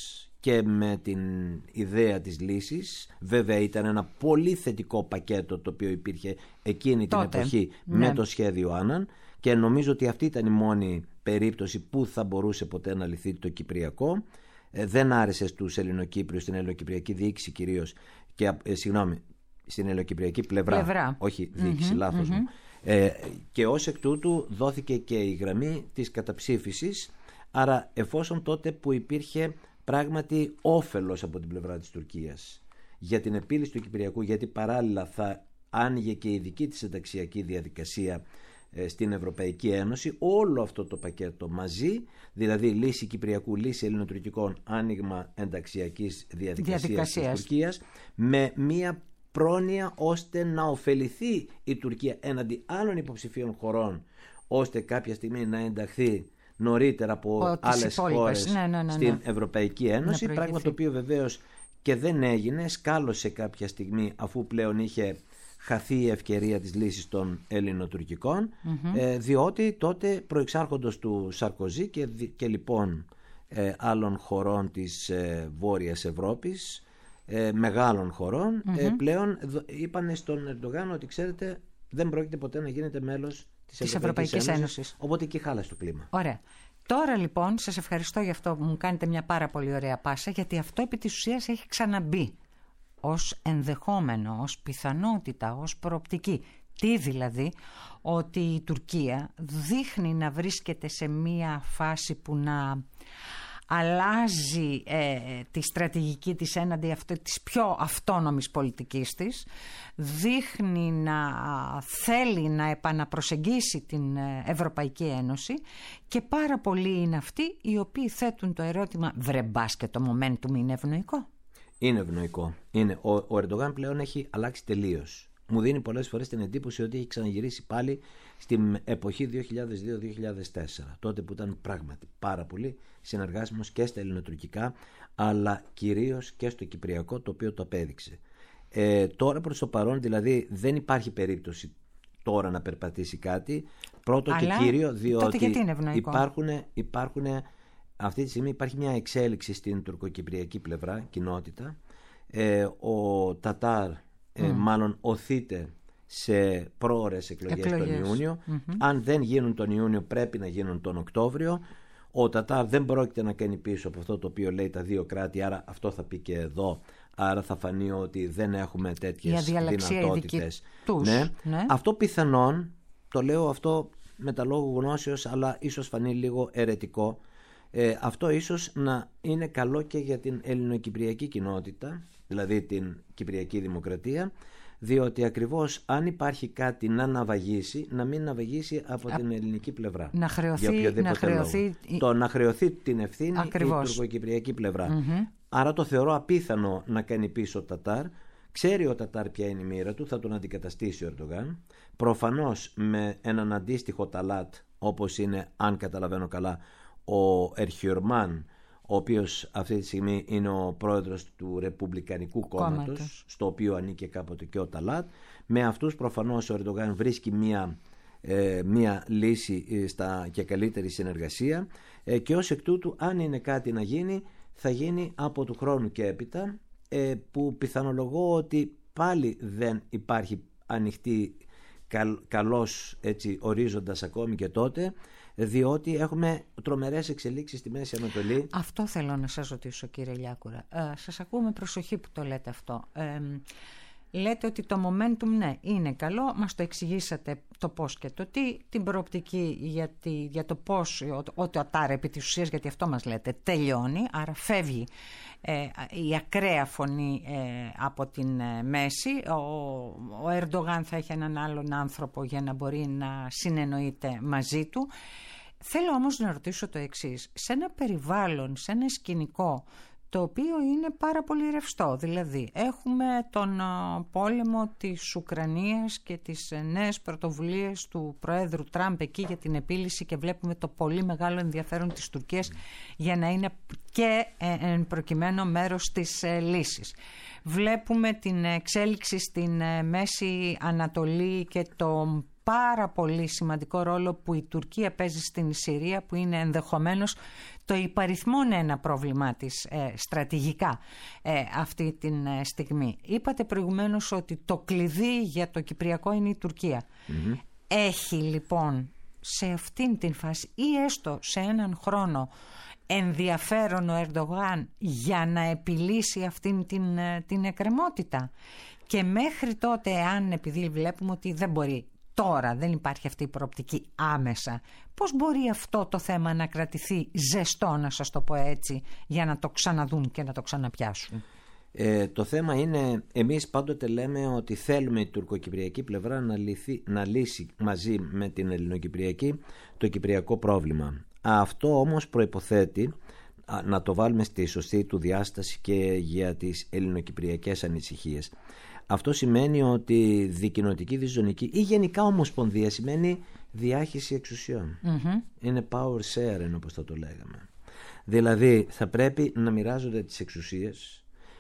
και με την ιδέα της λύσης. Βέβαια ήταν ένα πολύ θετικό πακέτο το οποίο υπήρχε εκείνη την Τότε, εποχή ναι. με το σχέδιο Άνναν, και νομίζω ότι αυτή ήταν η μόνη περίπτωση που θα μπορούσε ποτέ να λυθεί το Κυπριακό. Ε, δεν άρεσε στους Ελληνοκύπριους, στην Ελληνοκυπριακή διοίκηση κυρίως, και, ε, συγγνώμη, στην Ελληνοκυπριακή πλευρά, πλευρά. όχι διοίκηση, Mm-hmm, λάθος mm-hmm. μου. Ε, και ως εκ τούτου δόθηκε και η γραμμή της καταψήφισης. Άρα εφόσον τότε που υπήρχε πράγματι όφελος από την πλευρά της Τουρκίας για την επίλυση του Κυπριακού, γιατί παράλληλα θα άνοιγε και η δική της ενταξιακή διαδικασία ε, στην Ευρωπαϊκή Ένωση, όλο αυτό το πακέτο μαζί, δηλαδή λύση Κυπριακού, λύση ελληνοτουρκικών, άνοιγμα ενταξιακής διαδικασίας, διαδικασίας της Τουρκίας, με μία πρόνοια ώστε να ωφεληθεί η Τουρκία έναντι άλλων υποψηφίων χωρών, ώστε κάποια στιγμή να ενταχθεί νωρίτερα από άλλες χώρες ναι, ναι, ναι, ναι. στην Ευρωπαϊκή Ένωση, πράγμα το οποίο βεβαίως και δεν έγινε, σκάλωσε κάποια στιγμή αφού πλέον είχε χαθεί η ευκαιρία της λύσης των ελληνοτουρκικών, mm-hmm. ε, διότι τότε προεξάρχοντος του Σαρκοζή και, και λοιπόν ε, άλλων χωρών της ε, Βόρειας Ευρώπης, ε, μεγάλων χωρών, mm-hmm. ε, πλέον είπανε στον Ερντογάν ότι ξέρετε δεν πρόκειται ποτέ να γίνετε μέλος της, της Ευρωπαϊκής, Ευρωπαϊκής Ένωσης, Ένωσης. Οπότε εκεί χάλασε το κλίμα. Ωραία. Τώρα λοιπόν σας ευχαριστώ για αυτό που μου κάνετε μια πάρα πολύ ωραία πάσα, γιατί αυτό επί της ουσίας έχει ξαναμπεί ως ενδεχόμενο, ως πιθανότητα, ως προοπτική. Τι δηλαδή? Ότι η Τουρκία δείχνει να βρίσκεται σε μια φάση που να αλλάζει ε, τη στρατηγική της έναντι αυτή, της πιο αυτόνομης πολιτικής της, δείχνει να θέλει να επαναπροσεγγίσει την Ευρωπαϊκή Ένωση, και πάρα πολλοί είναι αυτοί οι οποίοι θέτουν το ερώτημα, βρε μπας και το momentum είναι ευνοϊκό. Είναι ευνοϊκό. Είναι. Ο, ο Ερντογάν πλέον έχει αλλάξει τελείως. Μου δίνει πολλές φορές την εντύπωση ότι έχει ξαναγυρίσει πάλι στην εποχή δύο χιλιάδες δύο δύο χιλιάδες τέσσερα, τότε που ήταν πράγματι πάρα πολύ συνεργάσιμος και στα ελληνοτουρκικά, αλλά κυρίως και στο κυπριακό, το οποίο το απέδειξε. Ε, τώρα προς το παρόν δηλαδή δεν υπάρχει περίπτωση τώρα να περπατήσει κάτι, πρώτο αλλά, και κύριο, διότι υπάρχουν, υπάρχουν αυτή τη στιγμή υπάρχει μια εξέλιξη στην τουρκοκυπριακή πλευρά, κοινότητα. Ε, ο Τατάρ ε, mm. μάλλον οθείται σε πρόωρες εκλογές, εκλογές. τον Ιούνιο. Mm-hmm. Αν δεν γίνουν τον Ιούνιο πρέπει να γίνουν τον Οκτώβριο. Ο Τατάρ δεν πρόκειται να κάνει πίσω από αυτό το οποίο λέει τα δύο κράτη, άρα αυτό θα πει και εδώ. Άρα θα φανεί ότι δεν έχουμε τέτοιες δυνατότητες. Ναι. Ναι. Αυτό πιθανόν, το λέω αυτό με τα λόγου γνώσεως, αλλά ίσως φανεί λίγο αιρετικό. Ε, αυτό ίσως να είναι καλό και για την ελληνοκυπριακή κοινότητα, δηλαδή την Κυπριακή Δημοκρατία, διότι ακριβώς αν υπάρχει κάτι να ναυαγίσει, να μην ναυαγίσει από Α, την ελληνική πλευρά. Να χρεωθεί, να χρεωθεί... Το να χρεωθεί την ευθύνη ακριβώς. Η τουρκοκυπριακή πλευρά. Mm-hmm. Άρα το θεωρώ απίθανο να κάνει πίσω ο Τατάρ. Ξέρει ο Τατάρ ποια είναι η μοίρα του, θα τον αντικαταστήσει ο Ερντογάν. Προφανώς με έναν αντίστοιχο Ταλάτ, όπως είναι, αν καταλαβαίνω καλά, ο Ερχιορμάν, ο οποίος αυτή τη στιγμή είναι ο πρόεδρος του Ρεπουμπλικανικού Κόμματος, στο οποίο ανήκε κάποτε και ο Ταλάτ. Με αυτούς προφανώς ο Ερντογάν βρίσκει μια, ε, μια λύση στα, και καλύτερη συνεργασία, ε, και ως εκ τούτου αν είναι κάτι να γίνει θα γίνει από του χρόνου και έπειτα, ε, που πιθανολογώ ότι πάλι δεν υπάρχει ανοιχτή καλ, καλός έτσι, ορίζοντας ακόμη και τότε, διότι έχουμε τρομερές εξελίξεις στη Μέση Ανατολή. Αυτό θέλω να σας ρωτήσω, κύριε Λιάκουρα. Ε, σας ακούω με προσοχή που το λέτε αυτό. Ε, λέτε ότι το momentum, ναι, είναι καλό. Μας το εξηγήσατε το πώς και το τι, την προοπτική για, τη, για το πώς ο Τατάρ επί της ουσίας, γιατί αυτό μας λέτε, τελειώνει, άρα φεύγει ε, η ακραία φωνή ε, από την ε, μέση. Ο, ο Ερντογάν θα έχει έναν άλλον άνθρωπο για να μπορεί να συνεννοείται μαζί του. Θέλω όμως να ρωτήσω το εξής. Σε ένα περιβάλλον, σε ένα σκηνικό το οποίο είναι πάρα πολύ ρευστό, δηλαδή έχουμε τον πόλεμο της Ουκρανίας και τις νέες πρωτοβουλίες του Προέδρου Τραμπ εκεί για την επίλυση, και βλέπουμε το πολύ μεγάλο ενδιαφέρον της Τουρκίας για να είναι και εν προκειμένου μέρος της λύσης. Βλέπουμε την εξέλιξη στην Μέση Ανατολή και το πάρα πολύ σημαντικό ρόλο που η Τουρκία παίζει στην Συρία, που είναι ενδεχομένως το υπαριθμόν ένα πρόβλημά της ε, στρατηγικά ε, αυτή τη ε, στιγμή. Είπατε προηγουμένως ότι το κλειδί για το Κυπριακό είναι η Τουρκία. Mm-hmm. Έχει λοιπόν σε αυτήν την φάση ή έστω σε έναν χρόνο ενδιαφέρον ο Ερντογάν για να επιλύσει αυτήν την, την εκκρεμότητα? Και μέχρι τότε, αν επειδή βλέπουμε ότι δεν μπορεί τώρα, δεν υπάρχει αυτή η προοπτική άμεσα, πώς μπορεί αυτό το θέμα να κρατηθεί ζεστό, να σας το πω έτσι, για να το ξαναδούν και να το ξαναπιάσουν? Ε, το θέμα είναι, εμείς πάντοτε λέμε ότι θέλουμε η τουρκοκυπριακή πλευρά να, λυθεί, να λύσει μαζί με την ελληνοκυπριακή το κυπριακό πρόβλημα. Αυτό όμως προϋποθέτει να το βάλουμε στη σωστή του διάσταση και για τις ελληνοκυπριακές ανησυχίες. Αυτό σημαίνει ότι δικοινοτική, διζωνική ή γενικά ομοσπονδία σημαίνει διάχυση εξουσιών. Mm-hmm. Είναι power sharing, όπως θα το λέγαμε. Δηλαδή θα πρέπει να μοιράζονται τις εξουσίες,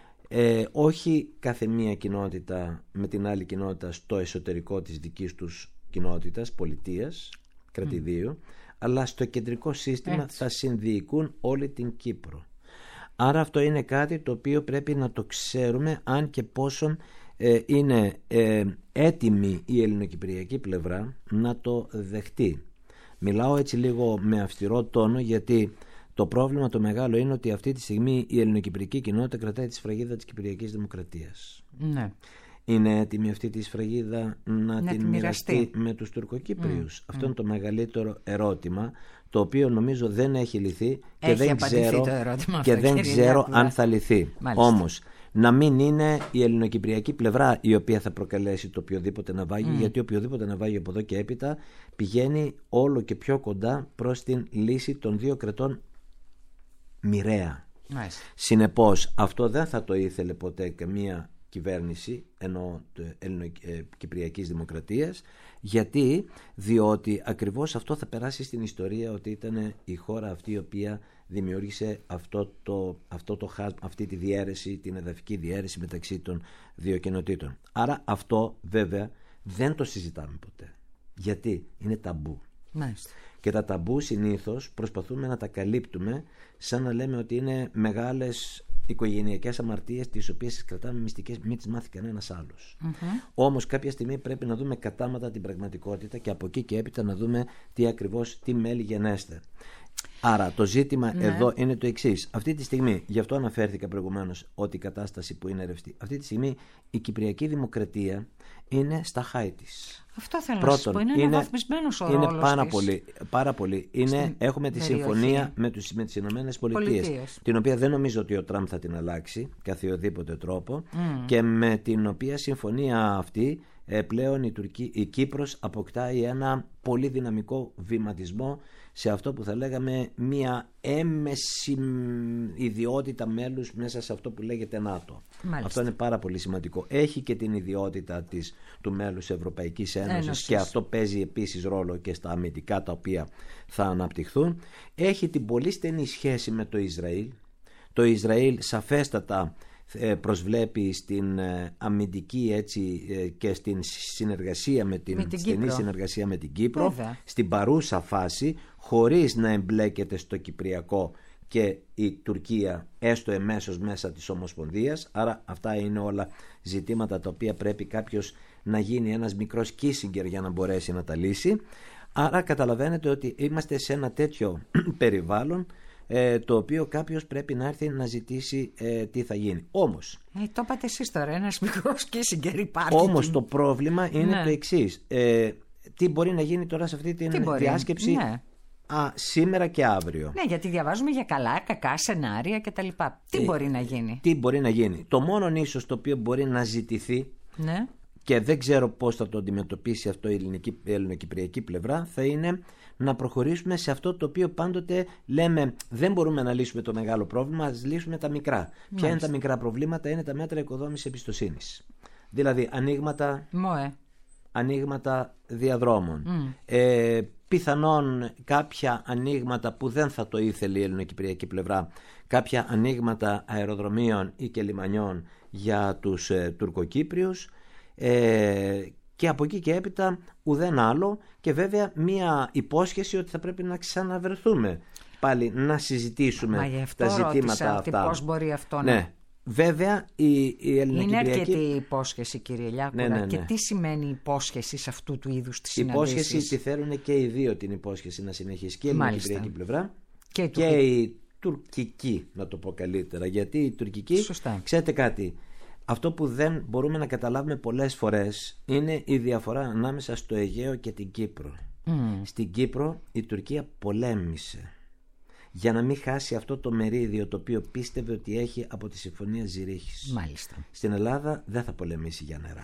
ε, όχι κάθε μία κοινότητα με την άλλη κοινότητα στο εσωτερικό της δικής τους κοινότητας, πολιτείας, κρατηδίου, mm. αλλά στο κεντρικό σύστημα έτσι θα συνδιοικούν όλη την Κύπρο. Άρα αυτό είναι κάτι το οποίο πρέπει να το ξέρουμε, αν και πόσον ε, είναι ε, έτοιμη η ελληνοκυπριακή πλευρά να το δεχτεί. Μιλάω έτσι λίγο με αυστηρό τόνο, γιατί το πρόβλημα το μεγάλο είναι ότι αυτή τη στιγμή η ελληνοκυπριακή κοινότητα κρατάει τη σφραγίδα της Κυπριακής Δημοκρατίας. Ναι. Είναι έτοιμη αυτή τη σφραγίδα να, να την μοιραστεί με τους Τουρκοκύπριους? Mm. Αυτό mm. είναι το μεγαλύτερο ερώτημα, το οποίο νομίζω δεν έχει λυθεί και έχει δεν ξέρω, το ερώτημα και αυτό, δεν ξέρω Λιάκουλα. αν θα λυθεί. Μάλιστα. Όμως να μην είναι η ελληνοκυπριακή πλευρά η οποία θα προκαλέσει το οποιοδήποτε ναυάγιο, mm. γιατί οποιοδήποτε ναυάγιο από εδώ και έπειτα πηγαίνει όλο και πιο κοντά προς την λύση των δύο κρατών μοιραία. Μάλιστα. Συνεπώς αυτό δεν θα το ήθελε ποτέ καμία κυβέρνηση ενώ Ελληνοκυπριακής Δημοκρατίας. Γιατί? Διότι ακριβώς αυτό θα περάσει στην ιστορία, ότι ήταν η χώρα αυτή η οποία δημιούργησε αυτό το, αυτό το, αυτή τη διαίρεση, την εδαφική διαίρεση μεταξύ των δύο κοινοτήτων. Άρα αυτό βέβαια δεν το συζητάμε ποτέ. Γιατί? Είναι ταμπού. Μάλιστα. Και τα ταμπού συνήθως προσπαθούμε να τα καλύπτουμε σαν να λέμε ότι είναι μεγάλες οικογενειακές αμαρτίες, τις οποίες τις κρατάμε μυστικές, μην τις μάθει κανένας άλλος. Mm-hmm. Όμως κάποια στιγμή πρέπει να δούμε κατάματα την πραγματικότητα και από εκεί και έπειτα να δούμε τι ακριβώς, τι μέλη γενέστε. Άρα το ζήτημα ναι. εδώ είναι το εξής. Αυτή τη στιγμή, γι' αυτό αναφέρθηκα προηγουμένως ότι η κατάσταση που είναι ρευστή, αυτή τη στιγμή η Κυπριακή Δημοκρατία είναι στα χάη της. Αυτό θέλω Πρώτον, να σας πω, είναι, είναι αναβαθμισμένος ο ρόλος είναι πάρα της. Πολύ, πάρα πολύ. Είναι, έχουμε τη περιοχή. συμφωνία με, τους, με τις Ηνωμένες Πολιτείες, την οποία δεν νομίζω ότι ο Τραμπ θα την αλλάξει καθιοδήποτε τρόπο mm. και με την οποία συμφωνία αυτή ε, πλέον η, Τουρκία, η Κύπρος αποκτάει ένα πολύ δυναμικό βηματισμό σε αυτό που θα λέγαμε μια έμμεση ιδιότητα μέλους μέσα σε αυτό που λέγεται ΝΑΤΟ. Μάλιστα. Αυτό είναι πάρα πολύ σημαντικό. Έχει και την ιδιότητα της, του μέλους Ευρωπαϊκής Ένωσης, Ένωσης και αυτό παίζει επίσης ρόλο και στα αμυντικά τα οποία θα αναπτυχθούν. Έχει την πολύ στενή σχέση με το Ισραήλ. Το Ισραήλ σαφέστατα προσβλέπει στην αμυντική έτσι, και στην συνεργασία με την, με την στενή Κύπρο. συνεργασία με την Κύπρο. Βέβαια. Στην παρούσα φάση, χωρίς να εμπλέκεται στο Κυπριακό και η Τουρκία έστω εμέσως μέσα της Ομοσπονδίας. Άρα αυτά είναι όλα ζητήματα τα οποία πρέπει κάποιος να γίνει ένας μικρός Κίσιγκερ για να μπορέσει να τα λύσει. Άρα καταλαβαίνετε ότι είμαστε σε ένα τέτοιο περιβάλλον Ε, το οποίο κάποιος πρέπει να έρθει να ζητήσει ε, τι θα γίνει. Όμως ε, το είπατε εσείς τώρα, ένας μικρός Κίσιγκερ υπάρχει. Όμως το πρόβλημα είναι ναι. το εξής. ε, τι μπορεί να γίνει τώρα σε αυτή τη διάσκεψη ναι. α, σήμερα και αύριο? Ναι, γιατί διαβάζουμε για καλά, κακά σενάρια κτλ. Τι ε, μπορεί να γίνει? Τι μπορεί να γίνει? Το μόνο ίσως το οποίο μπορεί να ζητηθεί ναι. και δεν ξέρω πώς θα το αντιμετωπίσει αυτό η ελληνική, η ελληνοκυπριακή πλευρά, θα είναι να προχωρήσουμε σε αυτό το οποίο πάντοτε λέμε δεν μπορούμε να λύσουμε το μεγάλο πρόβλημα, ας λύσουμε τα μικρά. Μάλιστα. Ποια είναι τα μικρά προβλήματα? Είναι τα μέτρα οικοδόμησης εμπιστοσύνης. Δηλαδή ανοίγματα, ανοίγματα διαδρόμων. Mm. Ε, πιθανόν κάποια ανοίγματα που δεν θα το ήθελε η ελληνοκυπριακή πλευρά, κάποια ανοίγματα αεροδρομίων ή και λιμανιών για τους ε, Τουρκοκύπριους. Ε, και από εκεί και έπειτα ουδέν άλλο, και βέβαια μία υπόσχεση ότι θα πρέπει να ξαναβρεθούμε πάλι να συζητήσουμε τα ζητήματα αυτά. Πώς μπορεί αυτό ναι. να... Βέβαια η, η Ελληνοκυπριακή... Είναι αρκετή η υπόσχεση, κύριε Λιάκουρα, ναι, ναι, ναι. Και τι σημαίνει υπόσχεση σε αυτού του είδους τις συναντήσεις? Η υπόσχεση τη θέλουν και οι δύο, την υπόσχεση να συνεχίσει, και η ελληνοκυπριακή πλευρά και, και η τουρκική, να το πω καλύτερα. Γιατί η τουρκική, σωστά. Ξέρετε κάτι, αυτό που δεν μπορούμε να καταλάβουμε πολλές φορές είναι η διαφορά ανάμεσα στο Αιγαίο και την Κύπρο. Mm. Στην Κύπρο η Τουρκία πολέμησε για να μην χάσει αυτό το μερίδιο το οποίο πίστευε ότι έχει από τη Συμφωνία Ζηρίχης. Μάλιστα. Στην Ελλάδα δεν θα πολεμήσει για νερά.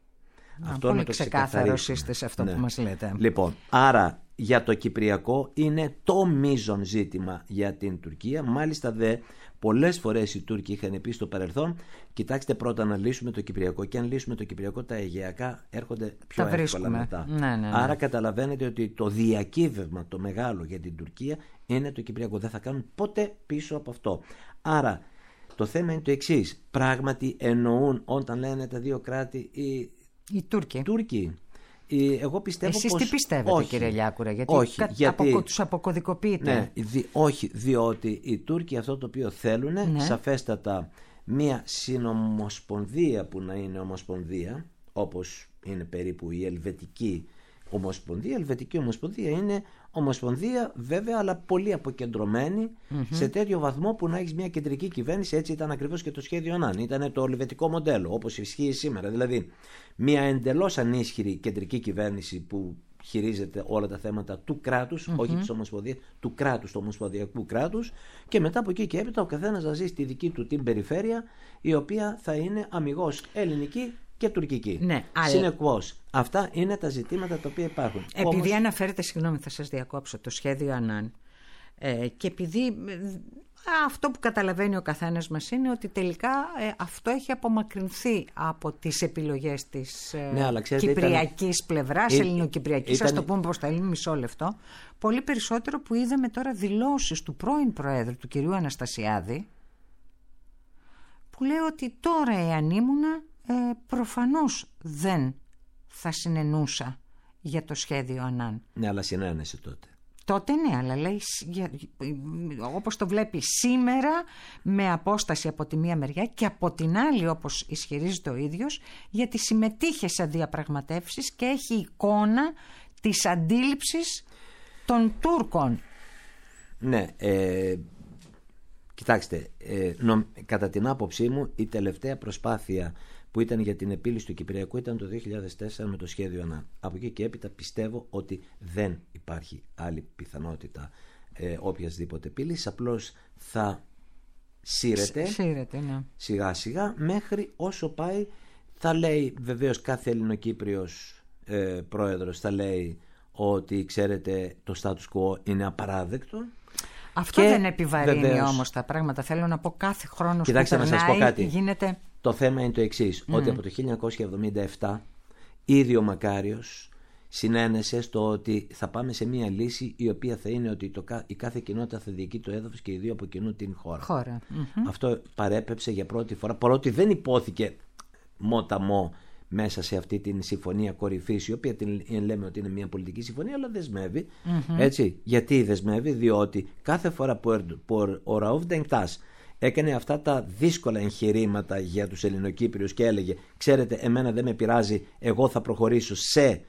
Α, αυτό πολύ να το ξεκάθαρος είστε σε αυτό, ναι, που μας λέτε. Λοιπόν, άρα για το Κυπριακό είναι το μείζον ζήτημα για την Τουρκία. Μάλιστα δε πολλές φορές οι Τούρκοι είχαν πει στο παρελθόν, κοιτάξτε πρώτα να λύσουμε το Κυπριακό, και αν λύσουμε το Κυπριακό τα Αιγαιακά έρχονται πιο τα εύκολα μετά. Ναι, ναι, ναι. Άρα καταλαβαίνετε ότι το διακύβευμα το μεγάλο για την Τουρκία είναι το Κυπριακό. Δεν θα κάνουν ποτέ πίσω από αυτό. Άρα το θέμα είναι το εξής. Πράγματι εννοούν όταν λένε τα δύο κράτη οι, οι Τούρκοι. Τούρκοι. Εγώ πιστεύω Εσείς πως... τι πιστεύετε, όχι, κύριε Λιάκουρα, γιατί, όχι, κα... γιατί... αποκο... τους αποκωδικοποιείτε? Ναι, δι... όχι, διότι οι Τούρκοι αυτό το οποίο θέλουν, ναι, σαφέστατα μια συνομοσπονδία που να είναι ομοσπονδία, όπως είναι περίπου η Ελβετική Ομοσπονδία. Η Ελβετική Ομοσπονδία είναι ομοσπονδία βέβαια, αλλά πολύ αποκεντρωμένη, mm-hmm, σε τέτοιο βαθμό που να έχεις μια κεντρική κυβέρνηση. Έτσι ήταν ακριβώς και το σχέδιο Ανάν. Ήταν το ελβετικό μοντέλο, όπως ισχύει σήμερα. Δηλαδή μια εντελώς ανίσχυρη κεντρική κυβέρνηση που χειρίζεται όλα τα θέματα του κράτους, mm-hmm, όχι της ομοσπονδίας, του κράτους, του ομοσπονδιακού κράτους, και μετά από εκεί και έπειτα ο καθένας να ζει στη δική του την περιφέρεια, η οποία θα είναι αμιγώς ελληνική και τουρκική. Ναι, αλλά... Συνεκώς, αυτά είναι τα ζητήματα τα οποία υπάρχουν. Επειδή Όμως... αναφέρετε, συγγνώμη, θα σας διακόψω, το σχέδιο Ανάν, ε, και επειδή ε, αυτό που καταλαβαίνει ο καθένας μας είναι ότι τελικά ε, αυτό έχει απομακρυνθεί από τις επιλογές της ε, ναι, αλλά ξέρετε, κυπριακής ήταν... πλευράς, Ή... ελληνοκυπριακής, ήταν... ας το πούμε προς τα ελληνικά, μισό λεπτό, πολύ περισσότερο που είδαμε τώρα δηλώσεις του πρώην Προέδρου, του κυρίου Αναστασιάδη, που λέει ότι τώρα εάν ήμουνα, Ε, προφανώς δεν θα συνενούσα για το σχέδιο Ανάν. Ναι, αλλά συνένεσε τότε. Τότε ναι, αλλά λέει όπως το βλέπει σήμερα, με απόσταση από τη μία μεριά, και από την άλλη, όπως ισχυρίζεται ο ίδιος, γιατί συμμετείχε σε διαπραγματεύσεις και έχει εικόνα της αντίληψης των Τούρκων. Ναι, ε, κοιτάξτε, ε, νο, κατά την άποψή μου η τελευταία προσπάθεια που ήταν για την επίλυση του Κυπριακού ήταν το δύο χιλιάδες τέσσερα με το σχέδιο Ανάν. Από εκεί και έπειτα πιστεύω ότι δεν υπάρχει άλλη πιθανότητα ε, οποιασδήποτε επίλυση. Απλώς θα σύρεται, σύρεται ναι. σιγά σιγά μέχρι όσο πάει. Θα λέει βεβαίως κάθε Ελληνοκύπριος ε, πρόεδρος θα λέει ότι ξέρετε το status quo είναι απαράδεκτο. Αυτό και δεν επιβαρύνει βεβαίως, όμως τα πράγματα. Θέλω να πω κάθε χρόνο που περνάει, να σας πω κάτι. Γίνεται... Το θέμα είναι το εξής, mm. ότι από το χίλια εννιακόσια εβδομήντα επτά ήδη ο Μακάριος συνένεσε στο ότι θα πάμε σε μια λύση η οποία θα είναι ότι το, η κάθε κοινότητα θα διοικεί το έδαφος και οι δύο από κοινού την χώρα. χώρα. Mm-hmm. Αυτό παρέπεψε για πρώτη φορά, παρότι δεν υπόθηκε μόταμό μέσα σε αυτή την συμφωνία κορυφής, η οποία την λέμε ότι είναι μια πολιτική συμφωνία, αλλά δεσμεύει. Mm-hmm. Έτσι. Γιατί δεσμεύει? Διότι κάθε φορά που, που ο Ραούφ Ντενκτάς έκανε αυτά τα δύσκολα εγχειρήματα για τους Ελληνοκύπριους και έλεγε ξέρετε εμένα δεν με πειράζει, εγώ θα προχωρήσω σε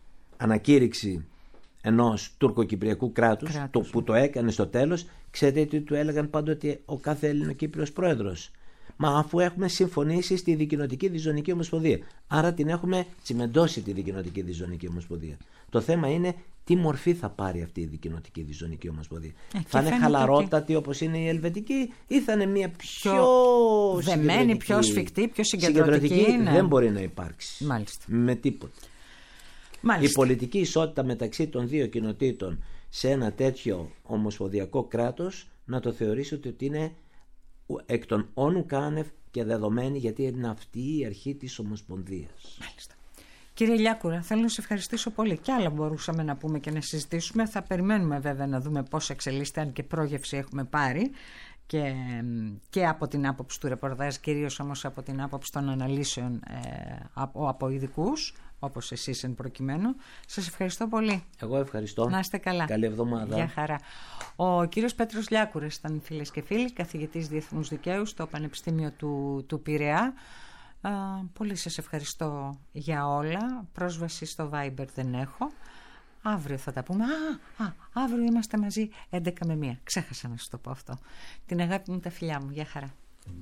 ανακήρυξη ενός τουρκοκυπριακού κράτους, κράτους. Το, που το έκανε στο τέλος, ξέρετε τι του έλεγαν πάντοτε ο κάθε Ελληνοκύπριος πρόεδρος? Μα αφού έχουμε συμφωνήσει στη Δικοινοτική Διζωνική Ομοσπονδία, άρα την έχουμε τσιμεντώσει τη Δικοινοτική Διζωνική Ομοσπονδία. Το θέμα είναι τι μορφή θα πάρει αυτή η Δικοινοτική Διζωνική Ομοσπονδία. Ε, θα είναι χαλαρότατη ότι... όπως είναι η Ελβετική, ή θα είναι μια πιο, πιο δεμένη, πιο σφιχτή, πιο συγκεντρωτική? συγκεντρωτική δεν μπορεί να υπάρξει. Μάλιστα. Με τίποτα. Μάλιστα. Η πολιτική ισότητα μεταξύ των δύο κοινοτήτων σε ένα τέτοιο ομοσπονδιακό κράτος να το θεωρήσετε ότι είναι εκ των όνου κάνευ και δεδομένη, γιατί είναι αυτή η αρχή της Ομοσπονδίας. Μάλιστα. Κύριε Λιάκουρα, θέλω να σε ευχαριστήσω πολύ. Κι άλλα μπορούσαμε να πούμε και να συζητήσουμε. Θα περιμένουμε βέβαια να δούμε πώς εξελίσσεται, αν και πρόγευση έχουμε πάρει και, και από την άποψη του ρεπορτάζ, κυρίως όμως από την άποψη των αναλύσεων ε, από, από ειδικούς, όπως εσείς εν προκειμένου. Σας ευχαριστώ πολύ. Εγώ ευχαριστώ. Να είστε καλά. Καλή εβδομάδα. Γεια χαρά. Ο κύριος Πέτρος Λιάκουρας ήταν, φίλες και φίλοι, καθηγητής Διεθνούς Δικαίου στο Πανεπιστήμιο του, του Πειραιά. Α, πολύ σας ευχαριστώ για όλα. Πρόσβαση στο Viber δεν έχω. Αύριο θα τα πούμε. Α, α, αύριο είμαστε μαζί έντεκα με μία. Ξέχασα να σας το πω αυτό. Την αγάπη μου, τα φιλιά μου. Γεια χαρά.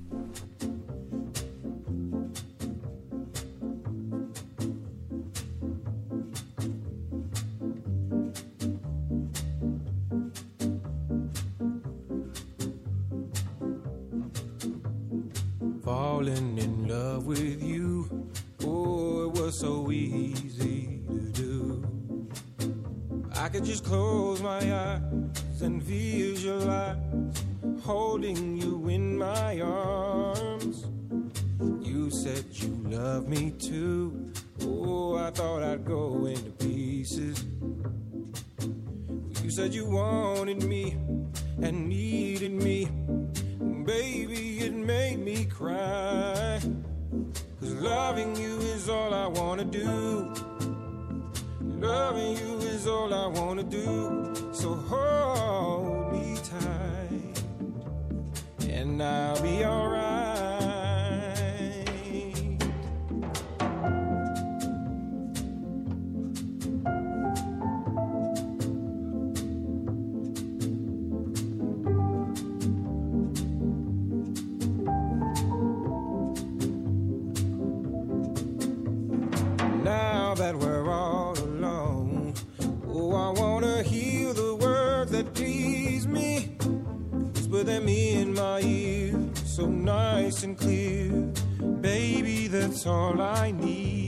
Falling in love with you, oh, it was so easy to do. I could just close my eyes and visualize holding you in my arms. You said you loved me too, oh, I thought I'd go into pieces. You said you wanted me and needed me. Baby, it made me cry, 'cause loving you is all I wanna do. Loving you is all I wanna do. So hold me tight and I'll be alright. Now that we're all alone, oh, I wanna hear the words that please me. Whisper them in my ear, so nice and clear. Baby, that's all I need.